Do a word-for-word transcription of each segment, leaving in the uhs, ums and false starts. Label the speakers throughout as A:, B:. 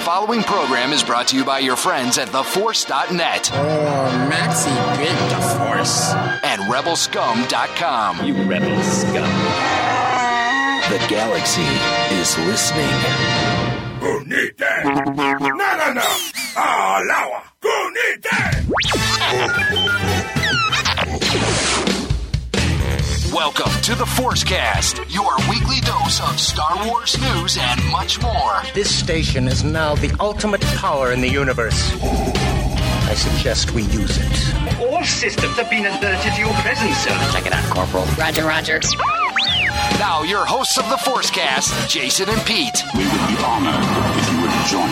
A: following program is brought to you by your friends at the force dot net.
B: Oh, Maxie bit the Force.
A: And rebel scum dot com.
C: You rebel scum.
A: The galaxy is listening.
D: Who need that? No, no, no. Ah, Lawa. Who need that?
A: Welcome to the Forcecast, your weekly dose of Star Wars news and much more.
E: This station is now the ultimate power in the universe. I suggest we use it.
C: All systems have been alerted to your presence, sir.
E: Check it out, Corporal.
B: Roger, roger.
A: Now, your hosts of the Forcecast, Jason and Pete.
F: We would be honored if you would join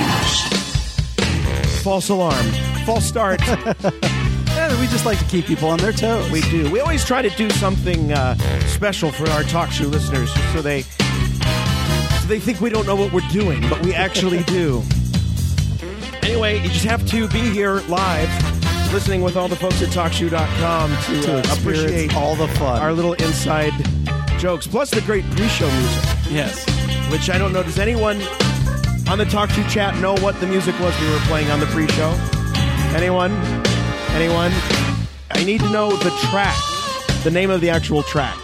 F: us.
G: False alarm. False start.
H: Yeah, we just like to keep people on their toes.
G: We do. We always try to do something uh, special for our talk show listeners so they so they think we don't know what we're doing, but we actually do. Anyway, you just have to be here live, listening with all the folks at talk shoe dot com to,
H: to
G: uh, appreciate
H: all the fun.
G: Our little inside jokes, plus the great pre-show music.
H: Yes.
G: Which I don't know. Does anyone on the Talk Shoe chat know what the music was we were playing on the pre-show? Anyone? Anyone? I need to know the track. The name of the actual track.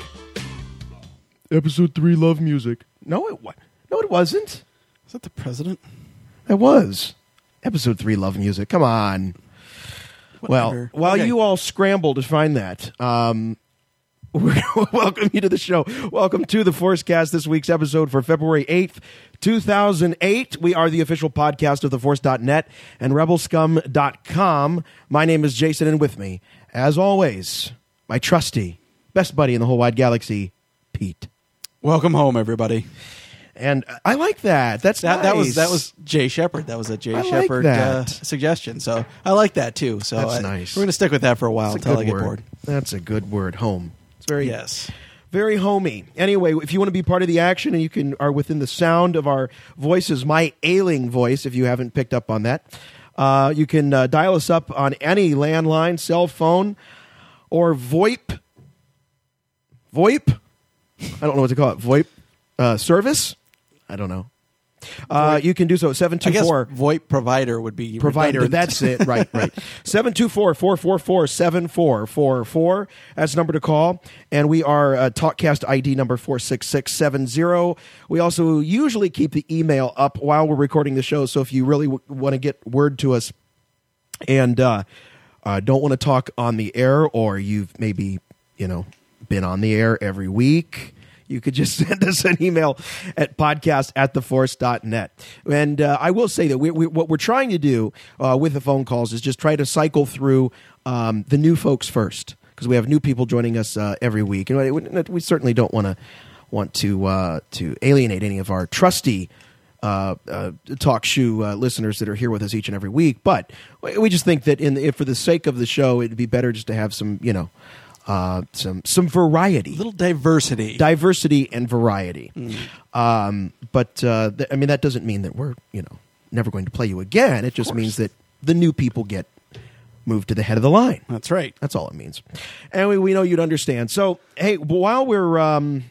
G: Episode three, Love Music. No, it wa- No, it wasn't.
H: Is that the president?
G: It was. Episode three, Love Music. Come on.
H: Whatever.
G: Well, while
H: Okay.
G: you all scramble to find that, um, we're going to welcome you to the show. Welcome to the Forcecast, this week's episode for February eighth, two thousand eight. We are the official podcast of the force dot net and rebel scum dot com. My name is Jason, and with me, as always, my trusty, best buddy in the whole wide galaxy, Pete.
H: Welcome home, everybody.
G: And I like that. That's
H: That,
G: nice.
H: that was that was Jay Shepard. That was a Jay
G: I like
H: Shepard uh,
G: that.
H: suggestion. So I like that too. So
G: That's
H: I,
G: nice.
H: We're going to stick with that for a while
G: That's a
H: until I
G: good
H: get
G: word.
H: bored.
G: That's a good word. Home. It's very
H: Yes.
G: Very homey. Anyway, if you want to be part of the action and you can are within the sound of our voices, my ailing voice, if you haven't picked up on that, uh, you can uh, dial us up on any landline, cell phone, or VoIP. VoIP? I don't know what to call it. VoIP uh, service? I don't know. Uh, you can do so at seven two
H: I guess
G: four.
H: VoIP provider would be
G: Provider,
H: redundant.
G: that's it. Right, right. seven two four, four four four, seven four four four. That's the number to call. And we are uh, TalkCast I D number four six six seven zero. We also usually keep the email up while we're recording the show. So if you really w- want to get word to us and uh, uh, don't want to talk on the air, or you've maybe, you know, been on the air every week, you could just send us an email at podcast at the force dot net. And uh, I will say that we, we, what we're trying to do uh, with the phone calls is just try to cycle through um, the new folks first, because we have new people joining us uh, every week. And we, we certainly don't want to want to uh, to alienate any of our trusty uh, uh, talk shoe uh, listeners that are here with us each and every week. But we just think that in the, for the sake of the show, it'd be better just to have some, you know, Uh, some some variety,
H: A little diversity.
G: diversity and variety.
H: Mm.
G: Um, but uh, th- I mean, that doesn't mean that we're you know never going to play you again. It just means that the new people get moved to the head of the line.
H: That's right.
G: That's all it means. And we, we know you'd understand. So hey, while we're um,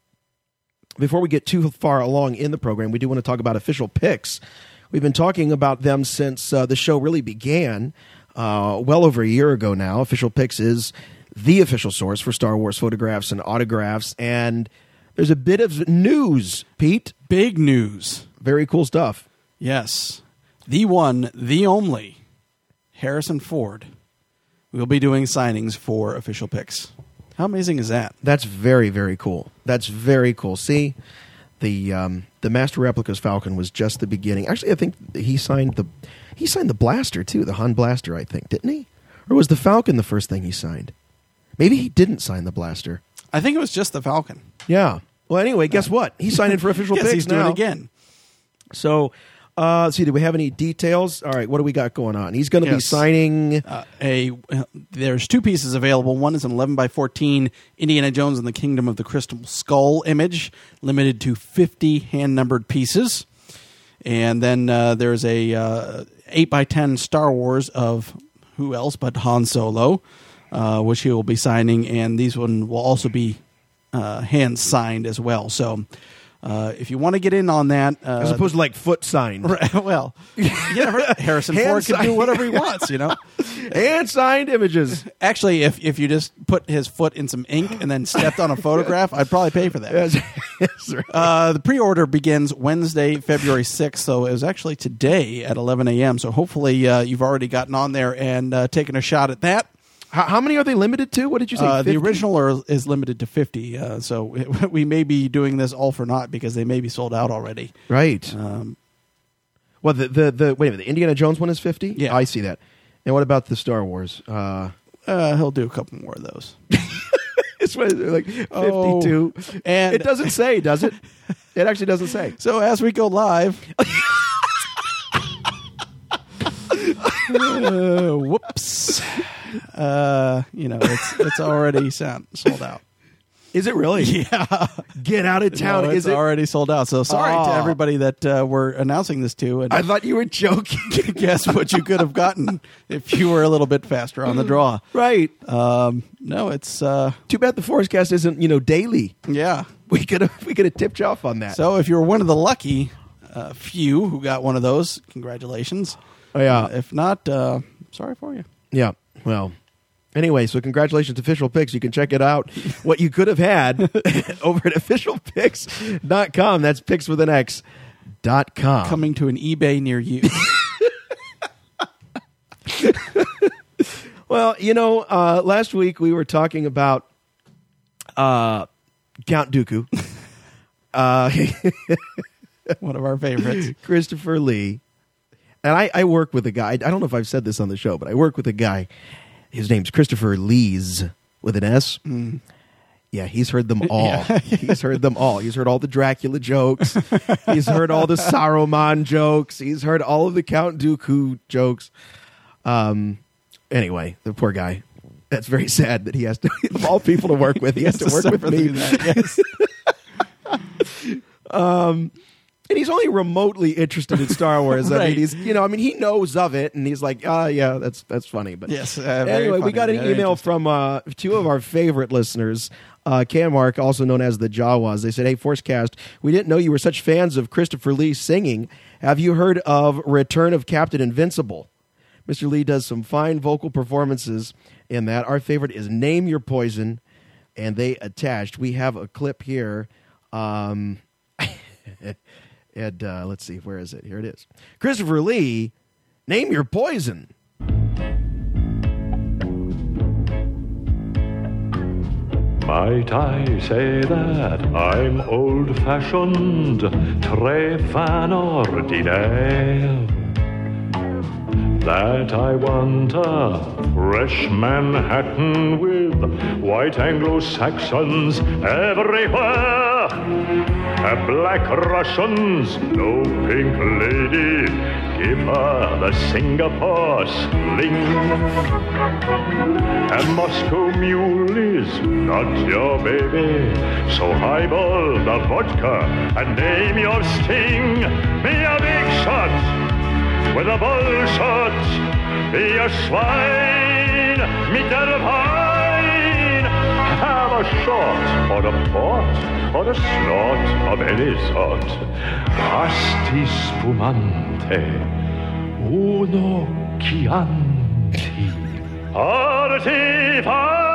G: before we get too far along in the program, we do want to talk about official picks. We've been talking about them since uh, the show really began, uh, well over a year ago now. Official Picks is the official source for Star Wars photographs and autographs. And there's a bit of news, Pete.
H: Big news.
G: Very cool stuff.
H: Yes. The one, the only, Harrison Ford will be doing signings for Official Picks. How amazing is that?
G: That's very, very cool. That's very cool. See, the um, the Master Replicas Falcon was just the beginning. Actually, I think he signed the he signed the blaster too, the Han blaster, I think, didn't he? Or was the Falcon the first thing he signed? Maybe he didn't sign the blaster.
H: I think it was just the Falcon.
G: Yeah. Well, anyway, guess what? He's signing for Official
H: Yes,
G: Picks
H: he's
G: now.
H: doing it again.
G: So, uh, let's see. Do we have any details? All right. What do we got going on? He's going to be
H: Yes.
G: signing.
H: Uh, a there's two pieces available. One is an eleven by fourteen Indiana Jones and the Kingdom of the Crystal Skull image, limited to fifty hand numbered pieces. And then uh, there's a uh, eight by ten Star Wars of who else but Han Solo, uh, which he will be signing, and these one will also be uh, hand signed as well. So Uh, if you want to get in on that, uh,
G: As opposed to like foot signed.
H: right, well, you never, Harrison
G: Hand
H: Ford can do
G: signed.
H: whatever he wants, you know.
G: And signed images.
H: Actually, if if you just put his foot in some ink and then stepped on a photograph, I'd probably pay for that.
G: Yes, yes, right.
H: Uh, the pre-order begins Wednesday, February sixth, so it was actually today at eleven a.m. So hopefully uh, you've already gotten on there and uh, taken a shot at that.
G: How, how many are they limited to? What did you say?
H: Uh, the
G: fifty?
H: original are, is limited to fifty, uh, so it, we may be doing this all for naught because they may be sold out already.
G: Right.
H: Um,
G: well, the, the, the, wait a minute, the Indiana Jones one is fifty?
H: Yeah.
G: I see that. And what about the Star Wars? Uh,
H: uh, he'll do a couple more of those.
G: it's what, like
H: Oh,
G: fifty-two.
H: and-
G: it doesn't say, does it? It actually doesn't say.
H: So as we go live, uh, whoops, uh, you know it's it's already sound, sold out.
G: Is it really?
H: Yeah,
G: Get out of town.
H: no, it's
G: is it?
H: already sold out. So sorry to
G: Oh.
H: everybody that uh, we're announcing this to. And
G: I thought you were joking.
H: guess what you could have gotten if you were a little bit faster on the draw.
G: Right.
H: Um, no, it's uh,
G: Too bad the Forcecast isn't, you know, daily.
H: yeah.
G: We could have we could have tipped you off on that.
H: So if you were one of the lucky uh, few who got one of those, congratulations.
G: Oh, yeah.
H: Uh, if not, uh, sorry for you.
G: Yeah. Well, anyway, so congratulations to Official Picks. You can check it out, what you could have had, over at official picks dot com. That's picks with an X dot com.
H: Coming to an eBay near you.
G: Well, you know, uh, last week we were talking about uh, Count Dooku, uh,
H: One of our favorites.
G: Christopher Lee. And I, I work with a guy. I don't know if I've said this on the show, but I work with a guy. His name's Christopher Lees with an S.
H: Mm.
G: Yeah, he's heard them all.
H: Yeah.
G: He's heard them all. He's heard all the Dracula jokes. He's heard all the Saruman jokes. He's heard all of the Count Dooku jokes. Um. Anyway, the poor guy. That's very sad that he has to, of all people to work with, he has to work with
H: suffer
G: me.
H: through that, yes.
G: Um, and he's only remotely interested in Star Wars. I
H: Right.
G: mean, he's you know, I mean, he knows of it, and he's like, ah, yeah, that's that's funny. But
H: Yes, uh, very
G: anyway, we
H: funny,
G: got an
H: very
G: email
H: interesting.
G: from uh, two of our favorite listeners, uh, Cam Mark, also known as the Jawas. They said, "Hey, Forcecast, we didn't know you were such fans of Christopher Lee singing. Have you heard of Return of Captain Invincible? Mister Lee does some fine vocal performances in that. Our favorite is Name Your Poison," and they attached. We have a clip here. Um, and uh, let's see, where is it? Here it is. Christopher Lee, Name Your Poison.
I: Might I say that I'm old-fashioned, très fin ordinaire? That I want a fresh Manhattan with white Anglo-Saxons everywhere. A black Russians, no pink lady, give her the Singapore sling. A Moscow mule is not your baby, so highball the vodka and name your sting. Be a big shot with a bull shot, be a swine, mit der Wein. Have a shot or a port or a snort of any sort. Asti spumante, uno chianti, arti fine.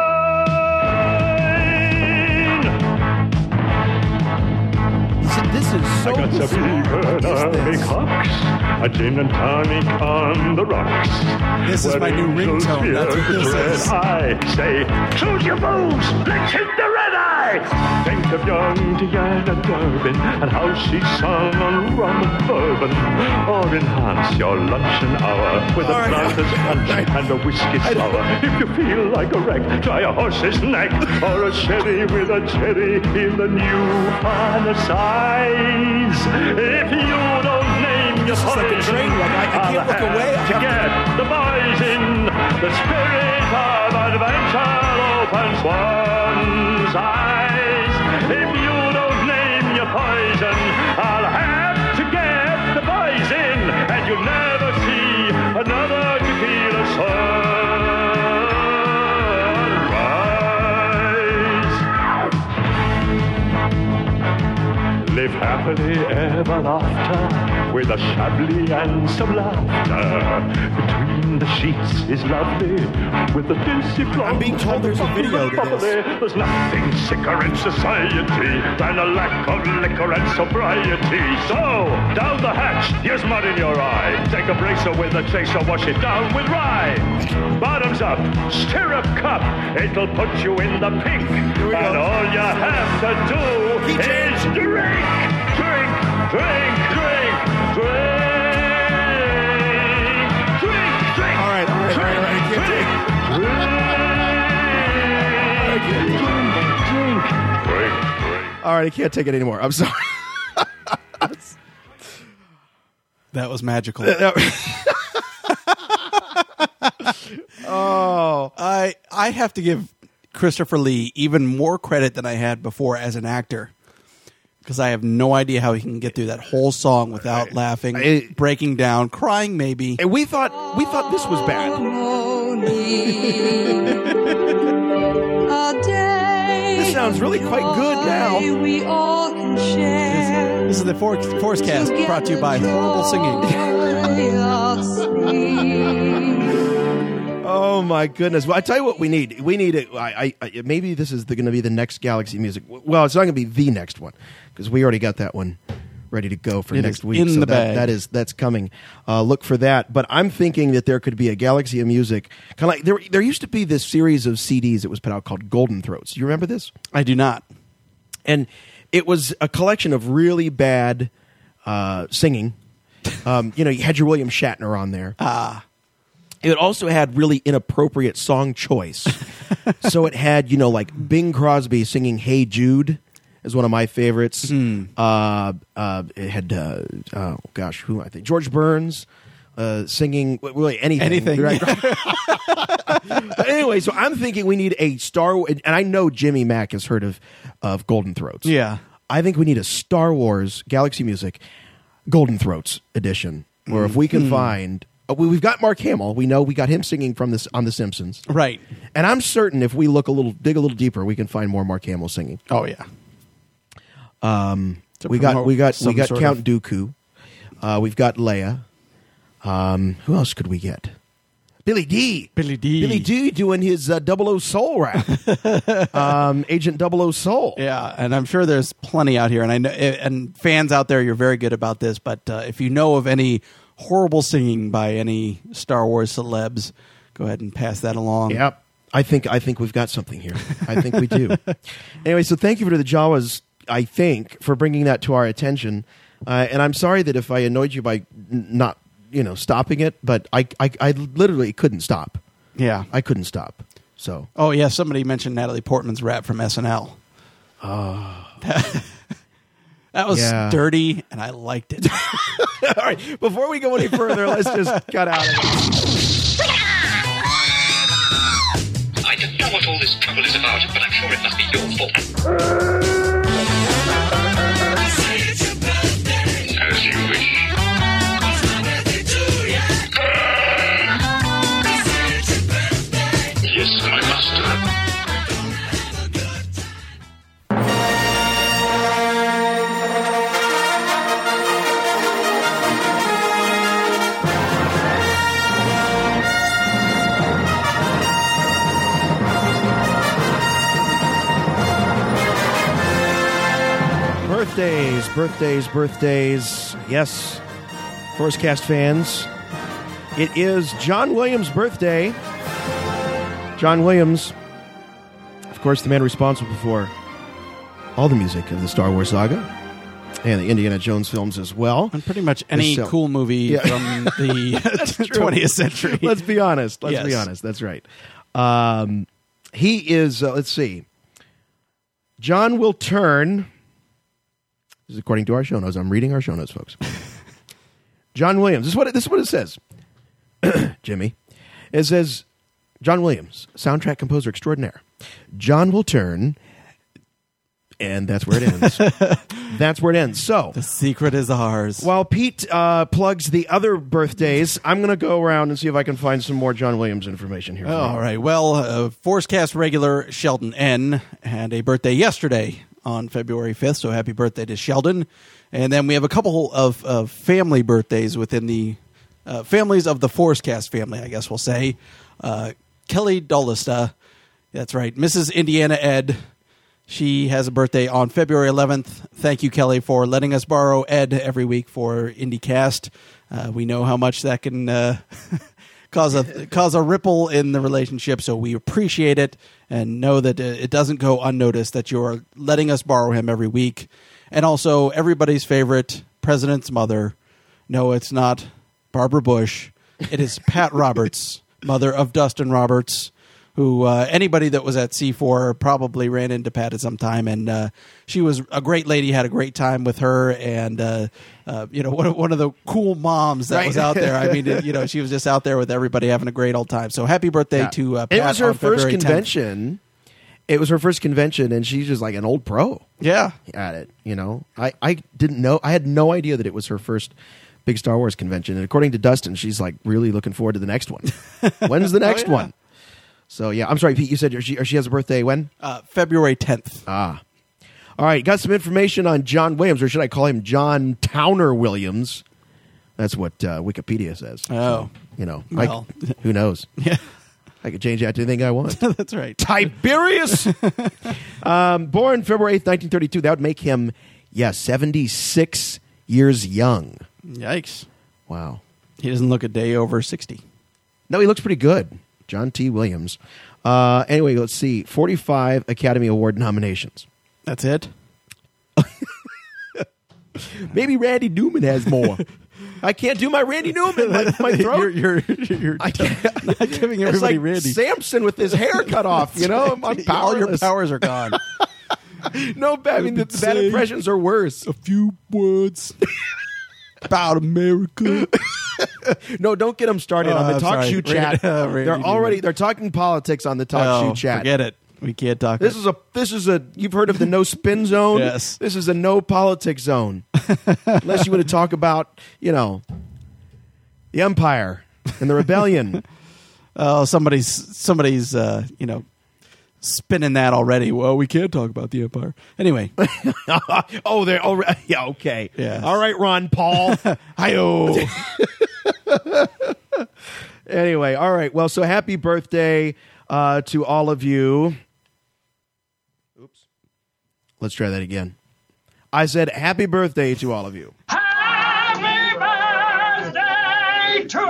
G: He said, this is so
I: I got some
G: bizarre. What is
I: economic
G: this?
I: hooks, a gin and tonic on the rocks.
H: This is
I: When
H: my new
I: angels
H: ringtone. That's what
I: fear
H: this
I: dread,
H: is.
I: I say, choose your moves, let's hit the red eye. Think of young Diana Durbin and how she sung on rum and bourbon. Or enhance your luncheon hour with a
G: All right.
I: Blanton's punch and a whiskey sour. If you feel like a wreck, try a horse's neck or a sherry with a cherry in the new finer size. If you don't name your
G: This is like a
I: poison,
G: train wreck. I- I can't
I: I'll
G: look
I: have
G: away.
I: to get the poison. The spirit of adventure opens one's eyes. If you don't name your poison, I'll have to get the poison, and you'll never see another tequila sunrise. live happily ever after with a Chablis and some laughter. Between the sheets is lovely with the dulce
G: I'm being told there's a video to this.
I: There's nothing sicker in society than a lack of liquor and sobriety. So, down the hatch, here's mud in your eye. Take a bracer with a chaser, wash it down with rye. Bottoms up, stirrup cup, it'll put you in the pink. And all you have to do is drink, drink, drink, drink, drink, drink, drink.
G: All right, all right, all right, all right. I can't take
I: Drink, drink, drink.
G: All right, I can't take it anymore. I'm sorry.
H: That was magical.
G: Oh,
H: I I have to give Christopher Lee even more credit than I had before as an actor, because I have no idea how he can get through that whole song without laughing,
G: I-
H: breaking down, crying maybe.
G: and we thought we thought this was bad. This sounds really quite good now.
J: We all can share.
H: This is the For- Forcecast brought to you by Horrible Singing.
G: Oh my goodness! Well, I tell you what, we need. We need it. I, I, I maybe this is going to be the next Galaxy Music. Well, it's not going to be the next one because we already got that one ready to go for
H: It
G: next
H: is
G: week.
H: in
G: so
H: the
G: that,
H: bag.
G: that is that's coming. Uh, look for that. But I'm thinking that there could be a Galaxy of Music, kind of like there. There used to be this series of C Ds that was put out called Golden Throats. You remember this?
H: I do not.
G: And it was a collection of really bad uh, singing. Um, you know, you had your William Shatner on there.
H: Ah.
G: It also had really inappropriate song choice. So it had, you know, like Bing Crosby singing "Hey Jude" is one of my favorites.
H: Hmm.
G: Uh, uh, it had, uh, oh gosh, who I think George Burns uh, singing really anything.
H: Anything.
G: Right? But anyway, so I'm thinking we need a Star Wars, and I know Jimmy Mack has heard of of Golden Throats.
H: Yeah.
G: I think we need a Star Wars Galaxy Music Golden Throats edition, where if we can
H: Mm.
G: find. Uh, we- We've got Mark Hamill. We know we got him singing from this on The Simpsons,
H: Right.
G: and I'm certain if we look a little, dig a little deeper, we can find more Mark Hamill singing.
H: Oh yeah.
G: Um,
H: To
G: we got
H: promote
G: we got we
H: some
G: got
H: sort
G: Count
H: of-
G: Dooku. Uh, we've got Leia. Um, who else could we get? Billy D.
H: Billy D.
G: Billy D. doing his uh, Double O Soul rap. um, Agent Double O Soul.
H: Yeah, and I'm sure there's plenty out here, and I know, and fans out there, you're very good about this. But uh, if you know of any horrible singing by any Star Wars celebs, go ahead and pass that along.
G: Yep. I think I think we've got something here. I think we do. Anyway, so thank you to the Jawas, I think, for bringing that to our attention. Uh, and I'm sorry that if I annoyed you by n- not, you know, stopping it, but I, I, I literally couldn't stop.
H: Yeah.
G: I couldn't stop. So
H: Oh yeah, somebody mentioned Natalie Portman's rap from S N L. Oh. That was
G: Yeah.
H: dirty, and I liked it.
G: all right, before we go any further, let's just cut out of it.
C: I don't know what all this trouble is about, but I'm sure it must be your fault. As you wish. Yes, my master.
G: Birthdays, birthdays, birthdays. Yes, Forcecast fans, it is John Williams' birthday. John Williams, of course, the man responsible for all the music of the Star Wars saga and the Indiana Jones films as well.
H: And pretty much any
G: So-
H: cool movie
G: Yeah.
H: from the
G: true.
H: twentieth century.
G: Let's be honest. Let's be
H: Yes.
G: honest. That's right. Um, he is, uh, let's see. John will turn, this is according to our show notes. I'm reading our show notes, folks. John Williams. This is what it, this is what it says. Jimmy. It says, John Williams, soundtrack composer extraordinaire. John will turn, and that's where it ends. That's where it ends. So,
H: The secret is ours.
G: while Pete uh, plugs the other birthdays, I'm going to go around and see if I can find some more John Williams information here. for
H: All
G: you.
H: right. Well, uh, Forcecast regular Sheldon N. had a birthday yesterday on February fifth, so happy birthday to Sheldon. And then we have a couple of, of family birthdays within the uh, families of the Forcecast family, I guess we'll say. Uh, Kelly Dullista, that's right, Missus Indiana Ed. She has a birthday on February eleventh. Thank you, Kelly, for letting us borrow Ed every week for IndieCast. Uh, we know how much that can uh, cause a cause a ripple in the relationship, so we appreciate it and know that it doesn't go unnoticed that you're letting us borrow him every week. And also, everybody's favorite president's mother. No, it's not Barbara Bush. It is Pat Roberts, mother of Dustin Roberts, who uh, anybody that was at C four probably ran into Pat at some time. And uh, she was a great lady, had a great time with her. And, uh, uh, you know, one of, one of the cool moms that
G: Right.
H: was out there. I mean, it, you know, she was just out there with everybody having a great old time. So happy birthday
G: Yeah.
H: to uh, Pat.
G: It was her
H: on
G: first
H: February tenth.
G: convention. It was her first convention, and she's just like an old pro
H: Yeah.
G: at it. You know, I, I didn't know. I had no idea that it was her first big Star Wars convention. And according to Dustin, she's like really looking forward to the next one. When's the next
H: Oh, yeah.
G: one? So yeah, I'm sorry, Pete. You said she, or she has a birthday when?
H: Uh, February tenth.
G: Ah, all right. Got some information on John Williams, or should I call him John Towner Williams? That's what uh, Wikipedia says.
H: Oh.
G: So, you know,
H: Well.
G: I, who knows?
H: Yeah.
G: I could change that to anything I want.
H: That's right.
G: Tiberius, um, born February eighth, nineteen thirty-two. That would make him, yeah, seventy-six years young.
H: Yikes.
G: Wow.
H: He doesn't look a day over sixty.
G: No, he looks pretty good. John T. Williams. Uh, anyway, let's see. forty-five Academy Award nominations.
H: That's it?
G: Maybe Randy Newman has more. I can't do my Randy Newman. My, my throat.
H: You're, you're, you're
G: I can't.
H: not giving
G: It's
H: everybody
G: like
H: Randy.
G: Samson with his hair cut off. You know, I'm
H: All your
G: powerless.
H: powers are gone.
G: No, I mean, the bad
H: Say
G: impressions are worse.
H: A few words about America.
G: No, don't get them started
H: Oh,
G: on the
H: I'm
G: talk
H: sorry.
G: shoe chat.
H: Randy- uh, Randy
G: they're already
H: Newman.
G: they're talking politics on the talk
H: Oh,
G: shoe chat.
H: forget it. We can't talk.
G: This is a this is a you've heard of the no spin zone.
H: Yes.
G: This is a no politics zone. Unless you want to talk about, you know, the empire and the rebellion.
H: Oh, somebody's somebody's uh, you know spinning that already. Well, we can't talk about the empire anyway.
G: Oh, they're already yeah, okay.
H: Yes.
G: All right, Ron Paul.
H: Hi-yo.
G: Anyway, all right. Well, so happy birthday uh, to all of you. Oops. Let's try that again. I said happy birthday to all of you.
J: Happy birthday to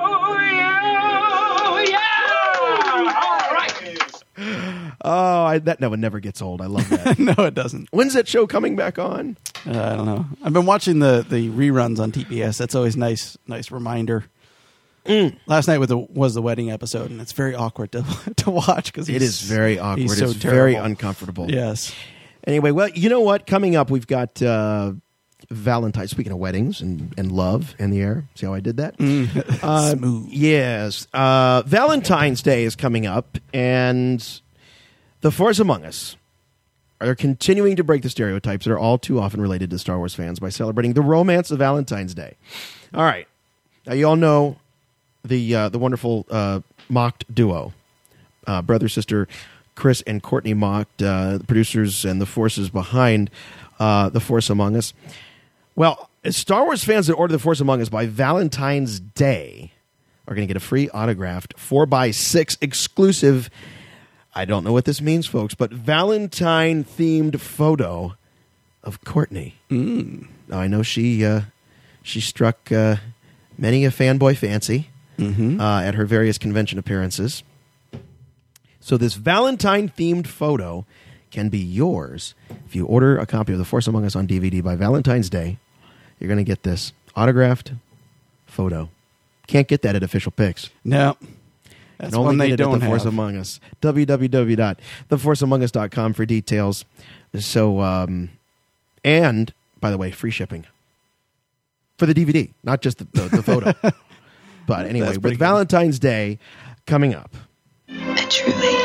J: you! Yeah! All right.
G: Oh, I, that no, it never gets old. I love that.
H: No, it doesn't.
G: When's that show coming back on?
H: Uh, I don't know. I've been watching the, the reruns on T B S. That's always nice. Nice reminder.
G: Mm.
H: Last night was the, was the wedding episode, and it's very awkward to to watch because
G: It is very awkward.
H: He's so
G: it's very
H: terrible.
G: uncomfortable.
H: Yes.
G: Anyway, well, you know what? Coming up, we've got uh, Valentine's. Speaking of weddings and, and love in the air. See how I did that? Uh,
H: Smooth.
G: Yes. Uh, Valentine's Day is coming up, and The Force Among Us are continuing to break the stereotypes that are all too often related to Star Wars fans by celebrating the romance of Valentine's Day. All right. Now, you all know the uh, the wonderful uh, mocked duo, uh, brother sister Chris and Courtney Mocked, uh, the producers and the forces behind uh, The Force Among Us. Well, Star Wars fans that order The Force Among Us by Valentine's Day are going to get a free autographed four by six exclusive, I don't know what this means, folks, but Valentine-themed photo of Courtney.
H: Mm.
G: Now, I know she uh, she struck uh, many a fanboy fancy
H: Mm-hmm.
G: uh, at her various convention appearances. So this Valentine-themed photo can be yours if you order a copy of The Force Among Us on D V D by Valentine's Day. You're going to get this autographed photo. Can't get that at Official Picks.
H: No.
G: You
H: That's
G: can only
H: one they
G: get it
H: don't
G: at The Force
H: have.
G: Among Us. w w w dot the force among us dot com for details. So, um, and, by the way, free shipping. For the D V D, not just the, the, the photo. But anyway,
H: That's
G: with
H: pretty good.
G: Valentine's Day coming up.
K: I truly,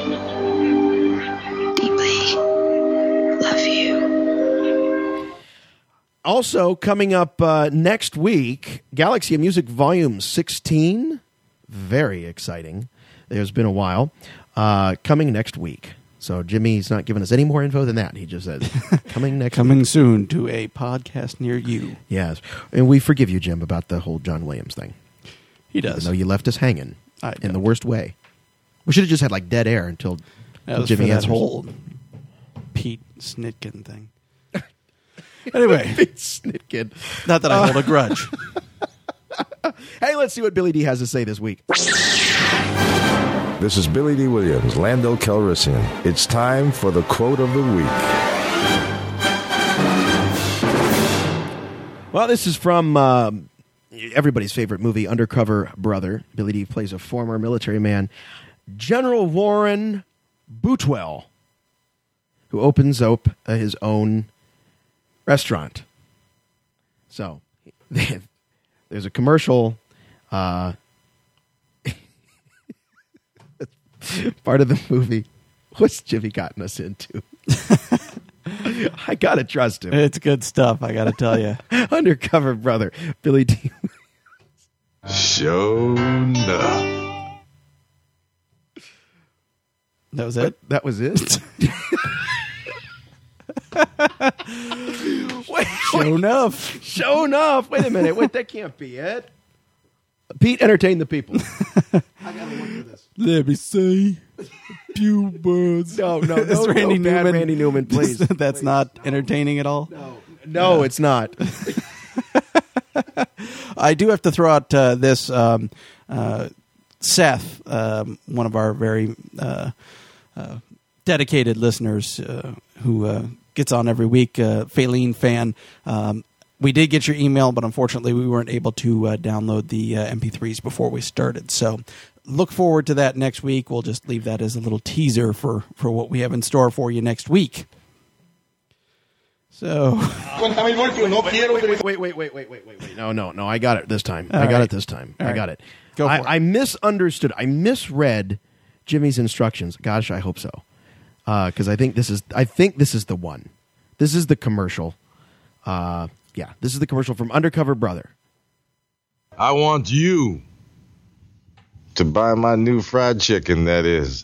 K: deeply love you.
G: Also, coming up uh, next week, Galaxy of Music Volume sixteen. Very exciting. There's been a while. Uh, coming next week. So Jimmy's not giving us any more info than that. He just said, coming next
H: Coming
G: week.
H: soon to a podcast near you.
G: Yes. And we forgive you, Jim, about the whole John Williams thing.
H: He does.
G: Even though you left us hanging
H: I
G: in
H: don't.
G: the worst way. We should have just had like dead air until,
H: That
G: until
H: was
G: Jimmy
H: for that
G: answers.
H: whole Pete Snitkin thing. Anyway.
G: Pete Snitkin.
H: Not that I hold a grudge.
G: Hey, let's see what Billy D has to say this week.
L: This is Billy D. Williams, Lando Calrissian. It's time for the quote of the week.
G: Well, this is from um, everybody's favorite movie, Undercover Brother. Billy D plays a former military man, General Warren Bootwell, who opens up uh, his own restaurant. So, there's a commercial. Uh, part of the movie. What's Jimmy gotten us into? I gotta trust him.
H: It's good stuff, I gotta tell you.
G: Undercover Brother, Billy D.
L: Show enough.
H: That was it?
G: That was it? Wait,
H: Show enough.
G: Show enough. Wait a minute. Wait, that can't be it. Pete, entertain the people. I gotta look for this.
H: Let me see. Pew birds.
G: No, no, no,
H: That's Randy
G: no, bad
H: Newman.
G: Randy Newman, please.
H: That's not entertaining at all?
G: No, no, it's not.
H: I do have to throw out uh, this. Um, uh, Seth, um, one of our very uh, uh, dedicated listeners uh, who uh, gets on every week, uh, Faylene fan. Um, we did get your email, but unfortunately we weren't able to uh, download the uh, M P threes before we started. So look forward to that next week. We'll just leave that as a little teaser for, for what we have in store for you next week. So,
G: wait, wait, wait, wait, wait, wait, wait, wait. No, no, no. I got it this time.
H: All
G: I got
H: right.
G: it this time.
H: All
G: I
H: right.
G: got it.
H: Go for
G: I,
H: it.
G: I misunderstood. I misread Jimmy's instructions. Gosh, I hope so. Because uh, I think this is. I think this is the one. This is the commercial. Uh, yeah, this is the commercial from Undercover Brother.
L: I want you to buy my new fried chicken, that is.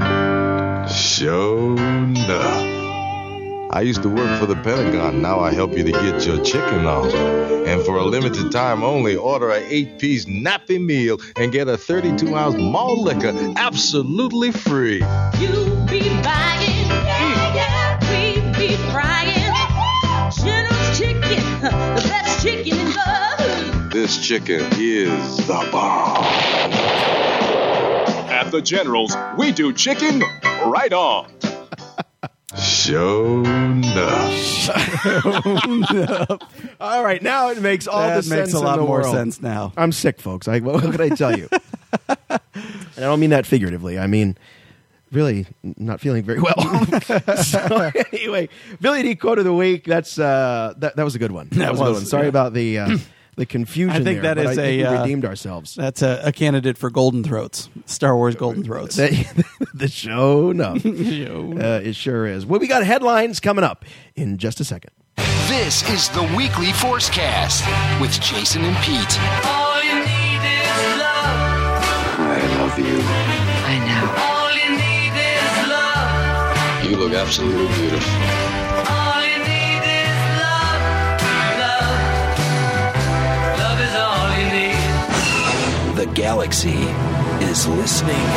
L: Show enough. I used to work for the Pentagon. Now I help you to get your chicken on. And for a limited time only, order a eight-piece nappy meal and get a thirty-two ounce malt liquor absolutely free.
M: You be buying, yeah, yeah, we be frying. General's chicken, the best chicken in the.
L: This chicken is the bomb.
N: At the General's, we do chicken right on.
L: Show enough.
G: All right, now it makes all
H: That
G: the
H: makes
G: sense
H: a lot
G: in the
H: more
G: world.
H: sense now.
G: I'm sick, folks. I, what could I tell you? And I don't mean that figuratively. I mean, really not feeling very well. So anyway, Billy D quote of the week. That's uh, that. That was a good one. That,
H: That
G: was, a good
H: was,
G: one. Sorry
H: yeah.
G: about the uh, the confusion.
H: I think
G: there,
H: that
G: but
H: is
G: I think
H: a
G: we
H: uh,
G: redeemed ourselves.
H: That's a, a candidate for Golden Throats, Star Wars Golden Throats.
G: The, the show, no,
H: Show.
G: uh, it sure is. Well, we got headlines coming up in just a second.
A: This is the weekly Forcecast with Jason and Pete.
J: All you need is love.
F: I love you.
K: I know.
J: All you need is love.
F: You look absolutely beautiful.
J: All you need is love. Love. Love is all you need.
A: The galaxy is listening.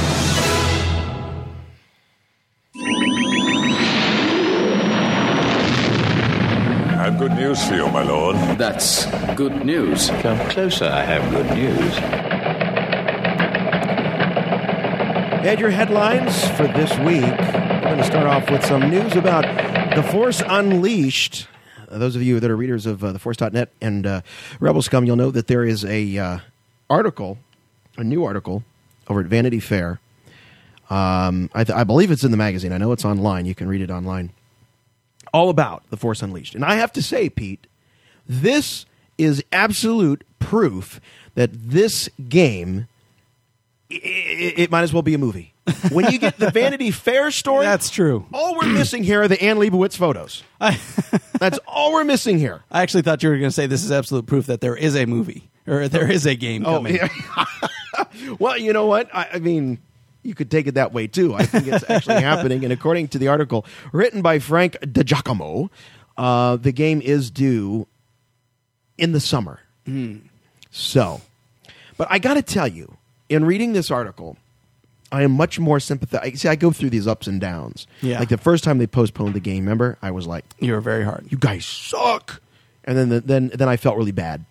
I: I have good news for you, my lord.
F: That's good news. Come closer, I have good news.
G: And your headlines for this week. We're going to start off with some news about The Force Unleashed. Uh, those of you that are readers of uh, the force dot net and uh, Rebel Scum, you'll know that there is a uh, article, a new article, over at Vanity Fair. Um, I, th- I believe it's in the magazine. I know it's online. You can read it online. All about The Force Unleashed. And I have to say, Pete, this is absolute proof that this game, it, it might as well be a movie. When you get the Vanity Fair story,
H: That's true.
G: all we're missing here are the Ann Leibovitz photos. That's all we're missing here.
H: I actually thought you were going to say this is absolute proof that there is a movie or there is a game
G: Oh,
H: coming.
G: yeah. Well, you know what? I, I mean, you could take it that way too. I think it's actually happening. And according to the article written by Frank DiGiacomo, uh, the game is due in the summer.
H: Mm.
G: So, but I got to tell you, in reading this article, I am much more sympathetic. See, I go through these ups and downs.
H: Yeah.
G: Like the first time they postponed the game, remember? I was like,
H: you were very hard.
G: You guys suck. And then the, then then I felt really bad.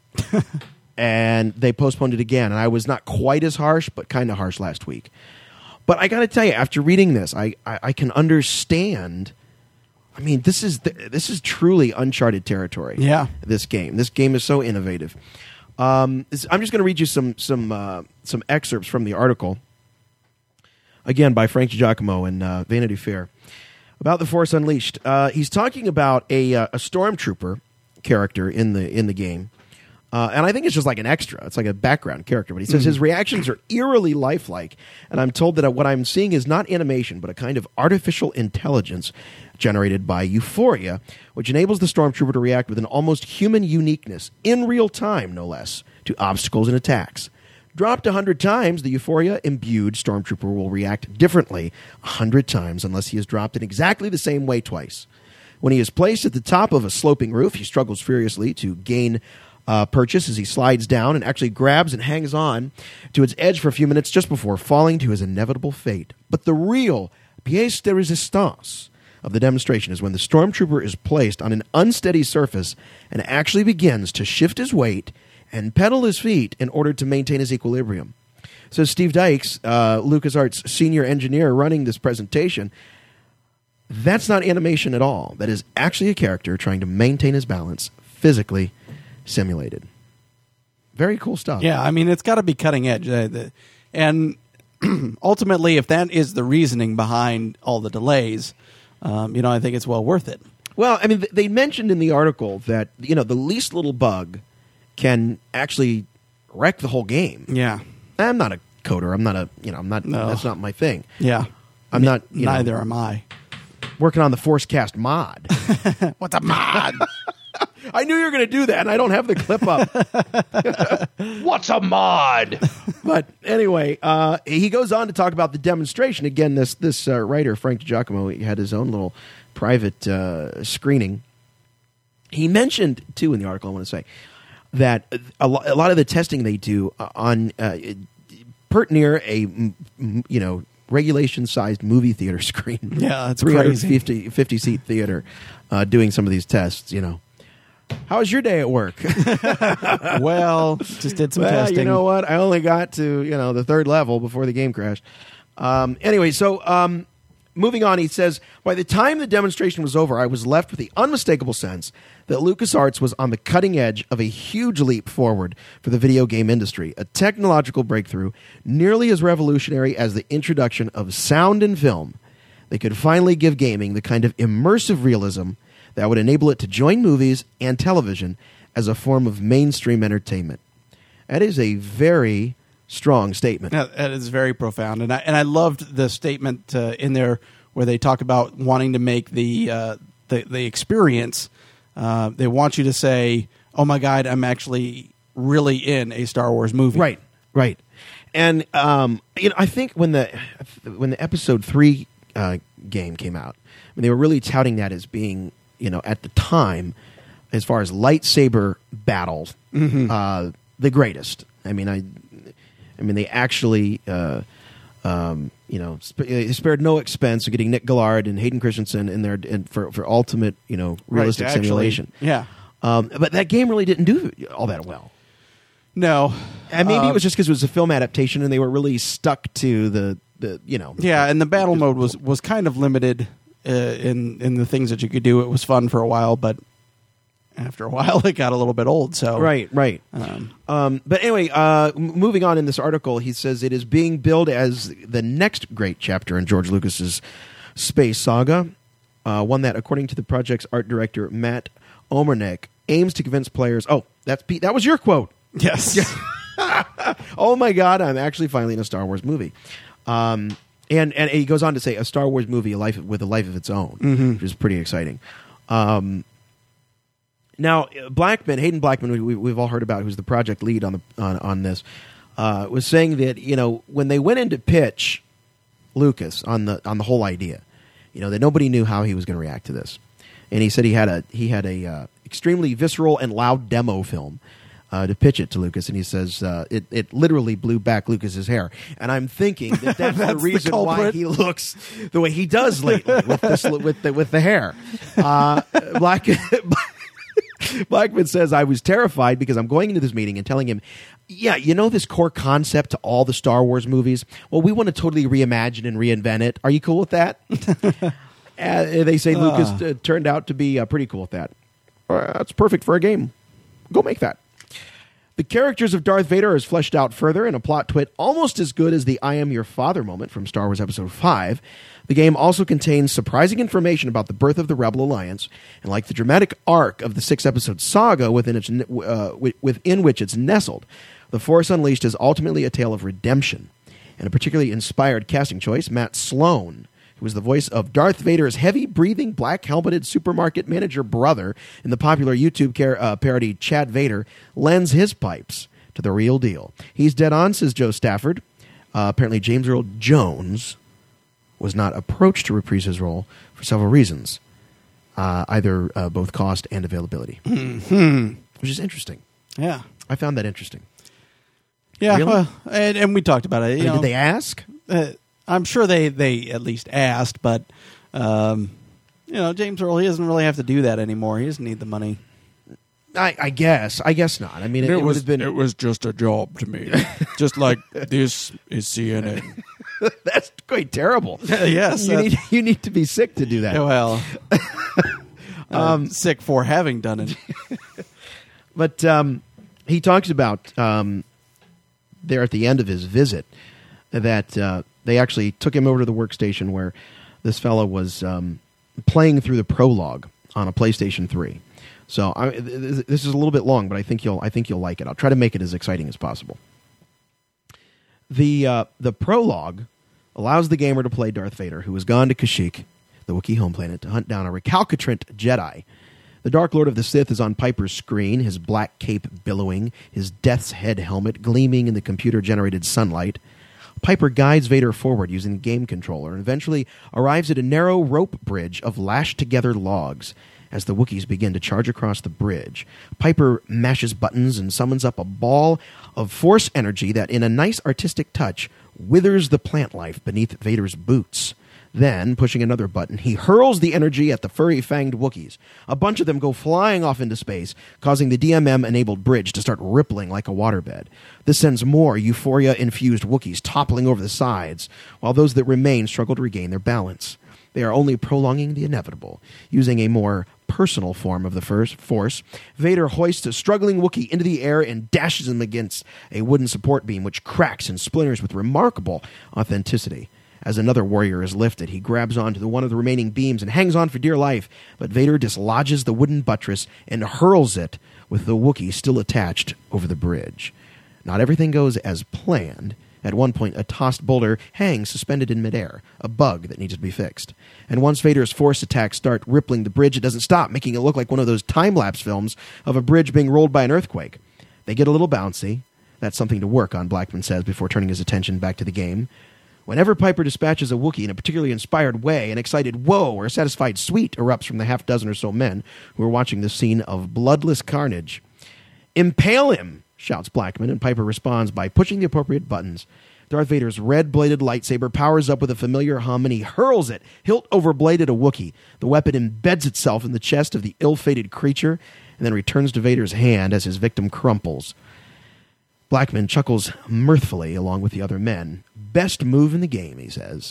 G: And they postponed it again, and I was not quite as harsh, but kind of harsh last week. But I got to tell you, after reading this, I, I, I can understand. I mean, this is the, this is truly uncharted territory.
H: Yeah,
G: this game. This game is so innovative. Um, this, I'm just going to read you some some uh, some excerpts from the article. Again, by Frank DiGiacomo in uh, Vanity Fair about The Force Unleashed. Uh, he's talking about a uh, a stormtrooper character in the in the game. Uh, and I think it's just like an extra. It's like a background character. But he says
H: Mm-hmm.
G: his reactions are eerily lifelike. And I'm told that what I'm seeing is not animation, but a kind of artificial intelligence generated by Euphoria, which enables the Stormtrooper to react with an almost human uniqueness, in real time, no less, to obstacles and attacks. Dropped a hundred times, the Euphoria-imbued Stormtrooper will react differently a hundred times unless he is dropped in exactly the same way twice. When he is placed at the top of a sloping roof, he struggles furiously to gain Uh, purchase as he slides down and actually grabs and hangs on to its edge for a few minutes just before falling to his inevitable fate. But the real pièce de résistance of the demonstration is when the Stormtrooper is placed on an unsteady surface and actually begins to shift his weight and pedal his feet in order to maintain his equilibrium. So Steve Dykes, uh, LucasArts senior engineer running this presentation, that's not animation at all. That is actually a character trying to maintain his balance physically simulated. Very cool stuff.
H: Yeah, I mean, it's got to be cutting edge. Uh, the, and ultimately, if that is the reasoning behind all the delays, um, you know, I think it's well worth it.
G: Well, I mean, th- they mentioned in the article that, you know, the least little bug can actually wreck the whole game.
H: Yeah.
G: I'm not a coder. I'm not a, you know, I'm not,
H: No.
G: that's not my thing.
H: Yeah.
G: I'm not, you
H: Neither
G: know,
H: am I.
G: Working on the ForceCast mod.
H: What's a mod?
G: I knew you were going to do that, and I don't have the clip up. What's a mod? But anyway, uh, he goes on to talk about the demonstration. Again, this this uh, writer, Frank DiGiacomo, he had his own little private uh, screening. He mentioned, too, in the article, I want to say, that a, lo- a lot of the testing they do on uh, pert near a, m- m- you know, regulation-sized movie theater screen.
H: Yeah, that's
G: three hundred fifty,
H: crazy.
G: fifty-seat theater uh, doing some of these tests, you know. How was your day at work?
H: Well, just did some
G: well,
H: testing.
G: You know what? I only got to, you know, the third level before the game crashed. Um, anyway, so um, moving on, he says, by the time the demonstration was over, I was left with the unmistakable sense that LucasArts was on the cutting edge of a huge leap forward for the video game industry, a technological breakthrough nearly as revolutionary as the introduction of sound and film. They could finally give gaming the kind of immersive realism that would enable it to join movies and television as a form of mainstream entertainment. That is a very strong statement.
H: Yeah, that is very profound, and I and I loved the statement uh, in there where they talk about wanting to make the uh, the, the experience. Uh, they want you to say, "Oh my God, I'm actually really in a Star Wars movie."
G: Right, right. And um, you know, I think when the when the Episode Three uh, game came out, I mean, they were really touting that as being, you know, at the time, as far as lightsaber battles,
H: Mhm.
G: uh, the greatest. I mean, I, I mean, they actually, uh, um, you know, sp- they spared no expense of getting Nick Gillard and Hayden Christensen in there in, for for ultimate, you know, realistic
H: Right, to actually-
G: simulation.
H: yeah.
G: Um, but that game really didn't do all that well.
H: No,
G: And maybe
H: Uh,
G: it was just because it was a film adaptation, and they were really stuck to the, the you know.
H: Yeah, and the battle mode was, was kind of limited uh, in in the things that you could do. It was fun for a while, but after a while, it got a little bit old. So
G: Right, right.
H: Um,
G: Um, but anyway, uh, m- moving on in this article, he says it is being billed as the next great chapter in George Lucas's space saga, uh, one that, according to the project's art director Matt Omernick, aims to convince players. Oh, that's Pete. That was your quote.
H: Yes.
G: Oh my God! I'm actually finally in a Star Wars movie. Um, and and he goes on to say a Star Wars movie, a life with a life of its own,
H: Mhm.
G: which is pretty exciting. Um, Now, Blackman, Hayden Blackman, we, we've all heard about, who's the project lead on the on, on this, uh, was saying that, you know, when they went into pitch Lucas on the on the whole idea. You know, that nobody knew how he was going to react to this, and he said he had a he had a uh, extremely visceral and loud demo film uh, to pitch it to Lucas, and he says uh, it it literally blew back Lucas's hair. And I'm thinking that that's,
H: That's
G: the
H: the
G: reason why
H: culprit.
G: he looks the way he does lately with this with the with the hair. Uh, Black. Blackman says, I was terrified because I'm going into this meeting and telling him, yeah, you know this core concept to all the Star Wars movies? Well, we want to totally reimagine and reinvent it. Are you cool with that? uh, they say Lucas uh, turned out to be uh, pretty cool with that. Uh, that's perfect for a game. Go make that. The characters of Darth Vader is fleshed out further in a plot twist almost as good as the I Am Your Father moment from Star Wars Episode five. The game also contains surprising information about the birth of the Rebel Alliance, and like the dramatic arc of the six-episode saga within, its, uh, within which it's nestled, The Force Unleashed is ultimately a tale of redemption. And a particularly inspired casting choice, Matt Sloan, who was the voice of Darth Vader's heavy-breathing, black-helmeted supermarket manager brother in the popular YouTube car- uh, parody Chad Vader, lends his pipes to the real deal. He's dead on, says Joe Stafford. Uh, apparently James Earl Jones was not approached to reprise his role for several reasons, uh, either uh, both cost and availability,
H: mm-hmm.
G: which is interesting.
H: Yeah.
G: I found that interesting.
H: Yeah,
G: really?
H: well, and, and we talked about it. You
G: I mean,
H: know,
G: did they ask?
H: Uh, I'm sure they, they at least asked, but um, you know, James Earl, he doesn't really have to do that anymore. He doesn't need the money.
G: I, I guess. I guess not. I mean, it,
O: it,
G: it
O: was
G: would have been.
O: It was just a job to me, just like this is C N N.
G: That's quite terrible.
H: Yes,
G: you need you need to be sick to do that.
H: Well, um, sick for having done it.
G: But um, he talks about um, there at the end of his visit that uh, they actually took him over to the workstation where this fellow was um, playing through the prologue on a PlayStation three. So I, this is a little bit long, but I think you'll I think you'll like it. I'll try to make it as exciting as possible. The uh, the prologue allows the gamer to play Darth Vader, who has gone to Kashyyyk, the Wookiee home planet, to hunt down a recalcitrant Jedi. The Dark Lord of the Sith is on Piper's screen, his black cape billowing, his death's head helmet gleaming in the computer-generated sunlight. Piper guides Vader forward using the game controller and eventually arrives at a narrow rope bridge of lashed-together logs. As the Wookiees begin to charge across the bridge, Piper mashes buttons and summons up a ball of force energy that, in a nice artistic touch, withers the plant life beneath Vader's boots. Then, pushing another button, he hurls the energy at the furry-fanged Wookiees. A bunch of them go flying off into space, causing the D M M-enabled bridge to start rippling like a waterbed. This sends more euphoria-infused Wookiees toppling over the sides, while those that remain struggle to regain their balance. They are only prolonging the inevitable. Using a more personal form of the first force, Vader hoists a struggling Wookiee into the air and dashes him against a wooden support beam, which cracks and splinters with remarkable authenticity. As another warrior is lifted, he grabs onto the one of the remaining beams and hangs on for dear life, but Vader dislodges the wooden buttress and hurls it with the Wookiee still attached over the bridge. Not everything goes as planned. At one point, a tossed boulder hangs suspended in midair, a bug that needs to be fixed. And once Vader's force attacks start rippling the bridge, it doesn't stop, making it look like one of those time-lapse films of a bridge being rolled by an earthquake. They get a little bouncy. That's something to work on, Blackman says, before turning his attention back to the game. Whenever Piper dispatches a Wookiee in a particularly inspired way, an excited whoa or a satisfied sweet erupts from the half-dozen or so men who are watching this scene of bloodless carnage. "Impale him!" shouts Blackman, and Piper responds by pushing the appropriate buttons. Darth Vader's red-bladed lightsaber powers up with a familiar hum, and he hurls it, hilt over blade at a Wookiee. The weapon embeds itself in the chest of the ill-fated creature, and then returns to Vader's hand as his victim crumples. Blackman chuckles mirthfully along with the other men. Best move in the game, he says.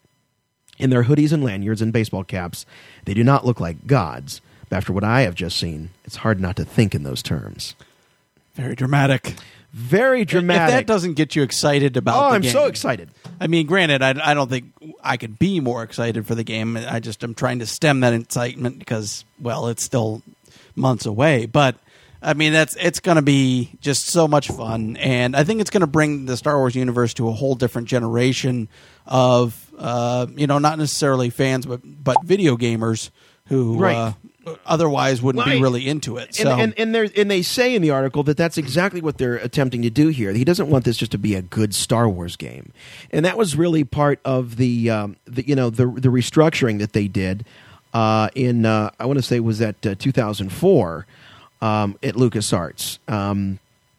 G: In their hoodies and lanyards and baseball caps, they do not look like gods, but after what I have just seen, it's hard not to think in those terms.
H: Very dramatic.
G: Very dramatic.
H: If that doesn't get you excited about
G: oh,
H: the
G: I'm
H: game.
G: so excited.
H: I mean, granted, I, I don't think I could be more excited for the game. I just am trying to stem that excitement because, well, it's still months away. But, I mean, that's it's going to be just so much fun. And I think it's going to bring the Star Wars universe to a whole different generation of, uh, you know, not necessarily fans, but, but video gamers who
G: Right.
H: uh, otherwise wouldn't
G: Right.
H: be really into it. So.
G: And and and, they're- and they say in the article that that's exactly what they're attempting to do here. He doesn't want this just to be a good Star Wars game, and that was really part of the, um, the you know the the restructuring that they did uh, in uh, I want to say it was at uh, two thousand four um, at LucasArts. Um,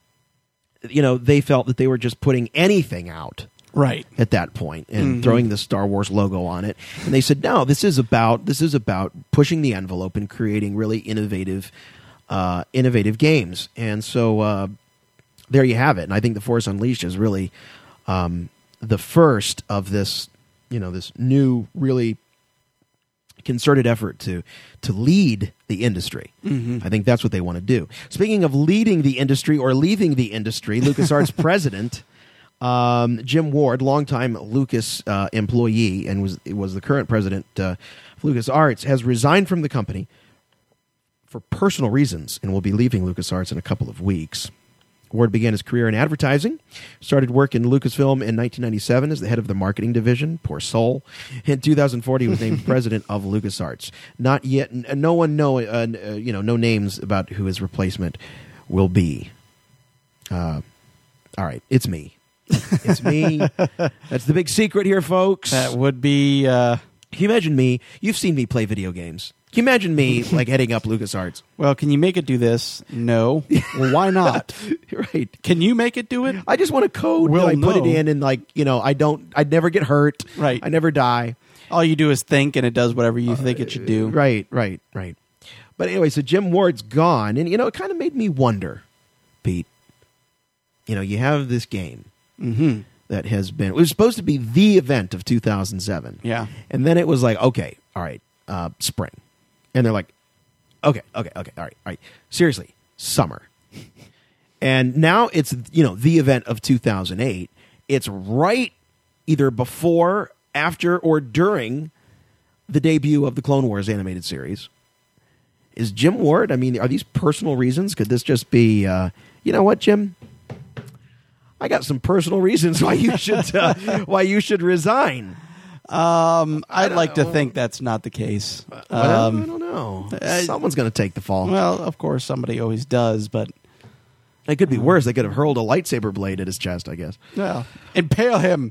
G: you know, they felt that they were just putting anything out.
H: Right.
G: At that point, and
H: Mhm.
G: throwing the Star Wars logo on it, and they said, "No, this is about this is about pushing the envelope and creating really innovative, uh, innovative games." And so uh, there you have it. And I think The Force Unleashed is really um, the first of this, you know, this new, really concerted effort to to lead the industry.
H: Mhm.
G: I think that's what they want to do. Speaking of leading the industry or leaving the industry, LucasArts president. Um, Jim Ward, longtime Lucas uh, employee and was was the current president uh, of LucasArts, has resigned from the company for personal reasons and will be leaving LucasArts in a couple of weeks. Ward began his career in advertising, started work in Lucasfilm in nineteen ninety-seven as the head of the marketing division. Poor soul. In two thousand four, he was named president of LucasArts. Not yet, n- no one know, uh, uh, you know, no names about who his replacement will be. Uh, all right, it's me. It's me. That's the big secret here, folks.
H: That would be. Uh...
G: Can you imagine me? You've seen me play video games. Can you imagine me like heading up LucasArts?
H: Well, can you make it do this? No. Well, why not?
G: Right.
H: Can you make it do it?
G: I just want a code
H: Well,
G: that I put it
H: no.
G: in, and like you know, I don't. I'd never get hurt.
H: Right.
G: I never die.
H: All you do is think, and it does whatever you think it should do.
G: Right. Right. Right. But anyway, so Jim Ward's gone, and you know, it kind of made me wonder, Pete. You know, you have this game.
H: Mm-hmm.
G: That has been, it was supposed to be the event of two thousand seven.
H: Yeah.
G: And then it was like, okay, all right, uh, spring. And they're like, okay, okay, okay, all right, all right. Seriously, summer. And now it's, you know, the event of two thousand eight. It's right either before, after, or during the debut of the Clone Wars animated series. Is Jim Ward, I mean, are these personal reasons? Could this just be, uh, you know what, Jim? I got some personal reasons why you should uh, why you should resign.
H: Um, I'd like to think that's not the case. Um,
G: Well, I don't know.
H: uh,
G: Someone's going to take the fall.
H: Well, of course, somebody always does, but
G: It could be worse. They could have hurled a lightsaber blade at his chest, I guess.
H: well, impale him.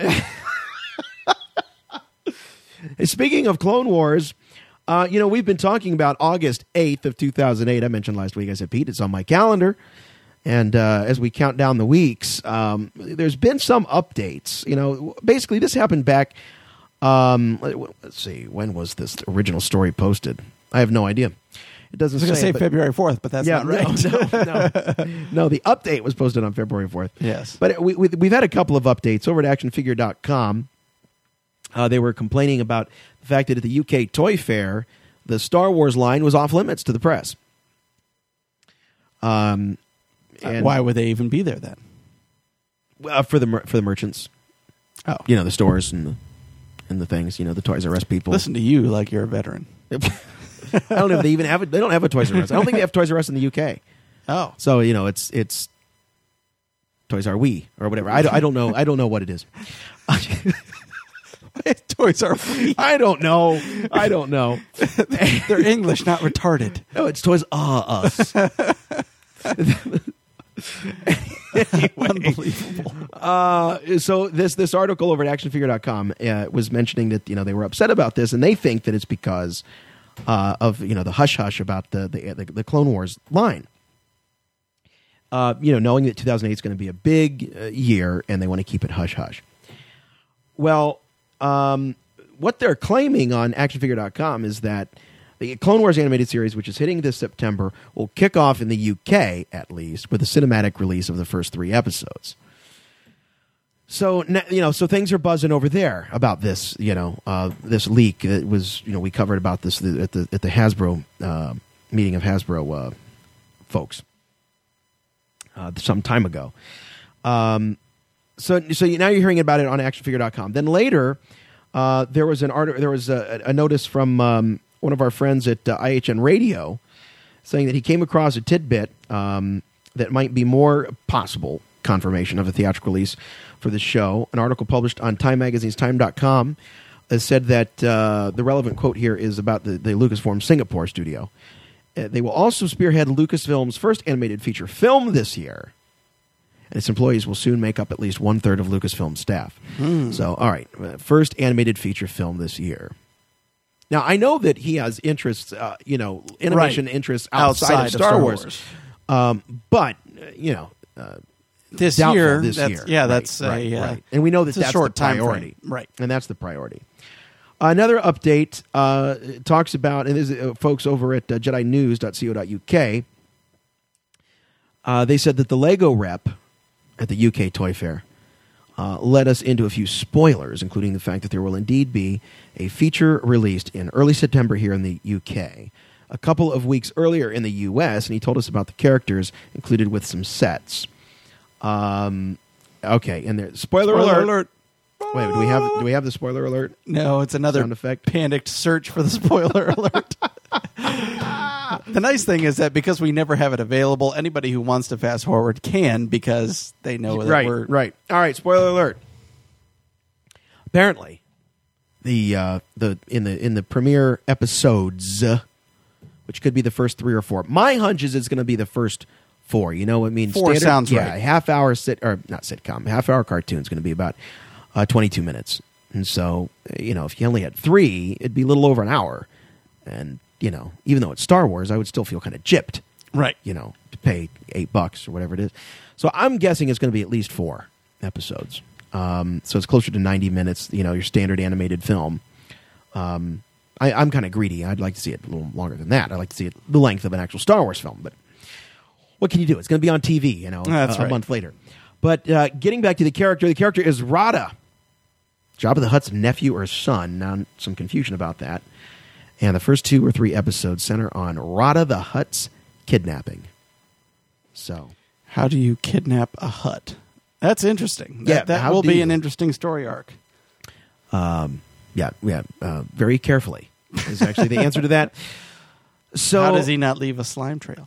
G: Speaking of Clone Wars, uh, you know, we've been talking about August eighth of two thousand eight. I mentioned last week, I said, Pete, it's on my calendar. And uh, as we count down the weeks, um, there's been some updates. You know, basically this happened back, um, let's see, when was this original story posted? I have no idea. It doesn't
H: I was going to
G: say,
H: say
G: but-
H: February fourth, but that's
G: yeah,
H: not right.
G: No, no, no. No, the update was posted on February fourth.
H: Yes.
G: But we, we, we've had a couple of updates over at action figure dot com. Uh, they were complaining about the fact that at the U K Toy Fair, the Star Wars line was off limits to the press. Um, and
H: Why would they even be there then?
G: uh, for the mer- for the merchants,
H: Oh,
G: you know, the stores and the and the things, you know, the Toys R Us people.
H: listen to you like you're a veteran.
G: I don't know if they even have it. They don't have a Toys R Us. I don't think they have Toys R Us in the U K.
H: Oh,
G: So you know, it's it's Toys R We or whatever. I don't, I don't know. I don't know what it is.
H: Toys R We.
G: I don't know. I don't know.
H: They're English, not retarded.
G: No, it's Toys R Us. Anyway,
H: Unbelievable.
G: uh, so this this article over at action figure dot com uh, was mentioning that you know they were upset about this, and they think that it's because uh, of you know the hush hush about the the, the, the Clone Wars line. Uh, you know, knowing that two thousand eight is going to be a big uh, year, and they want to keep it hush hush. Well, um, what they're claiming on action figure dot com is that the Clone Wars animated series, which is hitting this September, will kick off in the U K, at least, with a cinematic release of the first three episodes. So, you know, so things are buzzing over there about this, you know, uh, this leak that was, you know, we covered about this at the at the Hasbro uh, meeting of Hasbro uh, folks uh, some time ago. Um, so, so now you're hearing about it on action figure dot com. Then later, uh, there was an art, there was a, a notice from um, one of our friends at uh, I H N Radio saying that he came across a tidbit um, that might be more possible confirmation of a theatrical release for the show. An article published on Time Magazine's time dot com uh, said that uh, the relevant quote here is about the, the Lucasfilm Singapore studio. Uh, they will also spearhead Lucasfilm's first animated feature film this year. And its employees will soon make up at least one-third of Lucasfilm's staff.
H: Hmm.
G: So, all right, uh, first animated feature film this year. Now, I know that he has interests, uh, you know, animation
H: Right.
G: interests outside,
H: Outside
G: of Star,
H: Star
G: Wars.
H: Wars.
G: Um, but, uh, you know, uh,
H: This
G: doubtful
H: year,
G: this
H: that's-
G: year.
H: yeah,
G: Right,
H: that's a,
G: right,
H: uh,
G: right. And we know that
H: it's a
G: that's
H: short
G: the
H: time
G: priority.
H: frame. Right.
G: And that's the priority. Another update uh, talks about, and this is uh, folks over at uh, Jedi News dot co dot U K, uh, they said that the Lego rep at the U K Toy Fair uh, led us into a few spoilers, including the fact that there will indeed be a feature released in early September here in the U K. A couple of weeks earlier in the U S, and he told us about the characters included with some sets. Um, okay, and there, spoiler,
H: Spoiler
G: alert.
H: alert.
G: Wait, do we have do we have the spoiler alert?
H: No, it's another
G: Sound effect?
H: panicked search for the spoiler alert. The nice thing is that because we never have it available, anybody who wants to fast forward can because they know that
G: right,
H: we're
G: right. All right, spoiler alert. Apparently, the uh, the in the in the premiere episodes, uh, which could be the first three or four. My hunch is it's going to be the first four. You know what I mean?
H: Four sounds
G: yeah,
H: right.
G: Half hour sit or not sitcom. Half hour cartoon is going to be about uh, twenty-two minutes. And so, you know, if you only had three, it'd be a little over an hour. And you know, even though it's Star Wars, I would still feel kind of gypped.
H: Right.
G: You know, to pay eight bucks or whatever it is. So I'm guessing it's going to be at least four episodes. Um, so it's closer to ninety minutes, you know, your standard animated film. Um, I, I'm kind of greedy. I'd like to see it a little longer than that. I'd like to see it the length of an actual Star Wars film. But what can you do? It's going to be on T V, you know,
H: That's
G: a, a
H: right.
G: month later. But uh, getting back to the character, the character is Rada, Jabba the Hutt's nephew or son. Now, some confusion about that. And the first two or three episodes center on Rada the Hutt's kidnapping. So,
H: how do you kidnap a Hutt? That's interesting. That,
G: Yeah,
H: that
G: how
H: will
G: do
H: be
G: you?
H: an interesting story arc.
G: um, yeah, yeah, uh, very carefully is actually the answer to that. So,
H: How does he not leave a slime trail?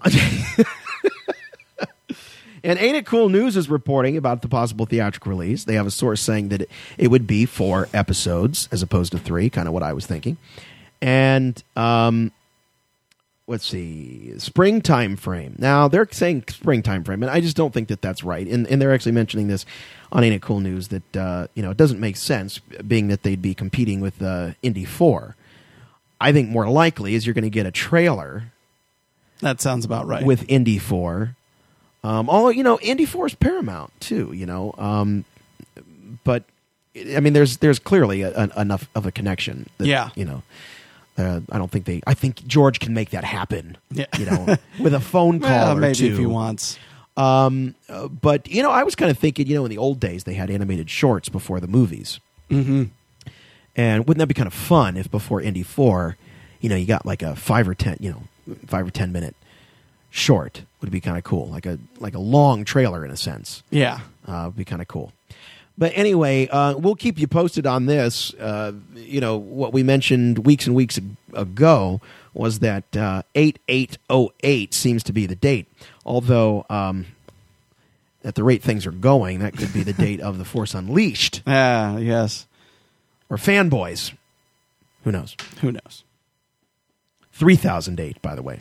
G: And Ain't It Cool News is reporting about the possible theatrical release. They have a source saying that it, it would be four episodes as opposed to three, kind of what I was thinking. And um, let's see, springtime frame. Now, they're saying springtime frame, and I just don't think that that's right. And, and they're actually mentioning this on Ain't It Cool News that, uh, you know, it doesn't make sense, being that they'd be competing with uh, Indy four. I think more likely is you're going to get a trailer
H: That sounds about right.
G: with Indy four. Um, although, you know, Indy four is Paramount, too, you know. Um, but, I mean, there's there's clearly a, a, enough of a connection. That,
H: Yeah.
G: You know, uh, I don't think they... I think George can make that happen,
H: Yeah.
G: you know, with a phone call
H: Well,
G: or
H: maybe
G: two.
H: if he wants.
G: Um, uh, but, you know, I was kind of thinking, you know, in the old days, they had animated shorts before the movies.
H: Mm-hmm.
G: And wouldn't that be kind of fun if before Indy four, you know, you got like a five or ten, you know, five or ten minute short would be kind of cool, like a like a long trailer in a sense.
H: Yeah.
G: Uh, would be kind of cool. But anyway, uh, we'll keep you posted on this. Uh, you know, what we mentioned weeks and weeks ago was that uh, eight eight oh eight seems to be the date. Although, um, at the rate things are going, that could be the date of The Force Unleashed.
H: Ah, yes.
G: Or Fanboys. Who knows?
H: Who knows?
G: three thousand eight, by the way.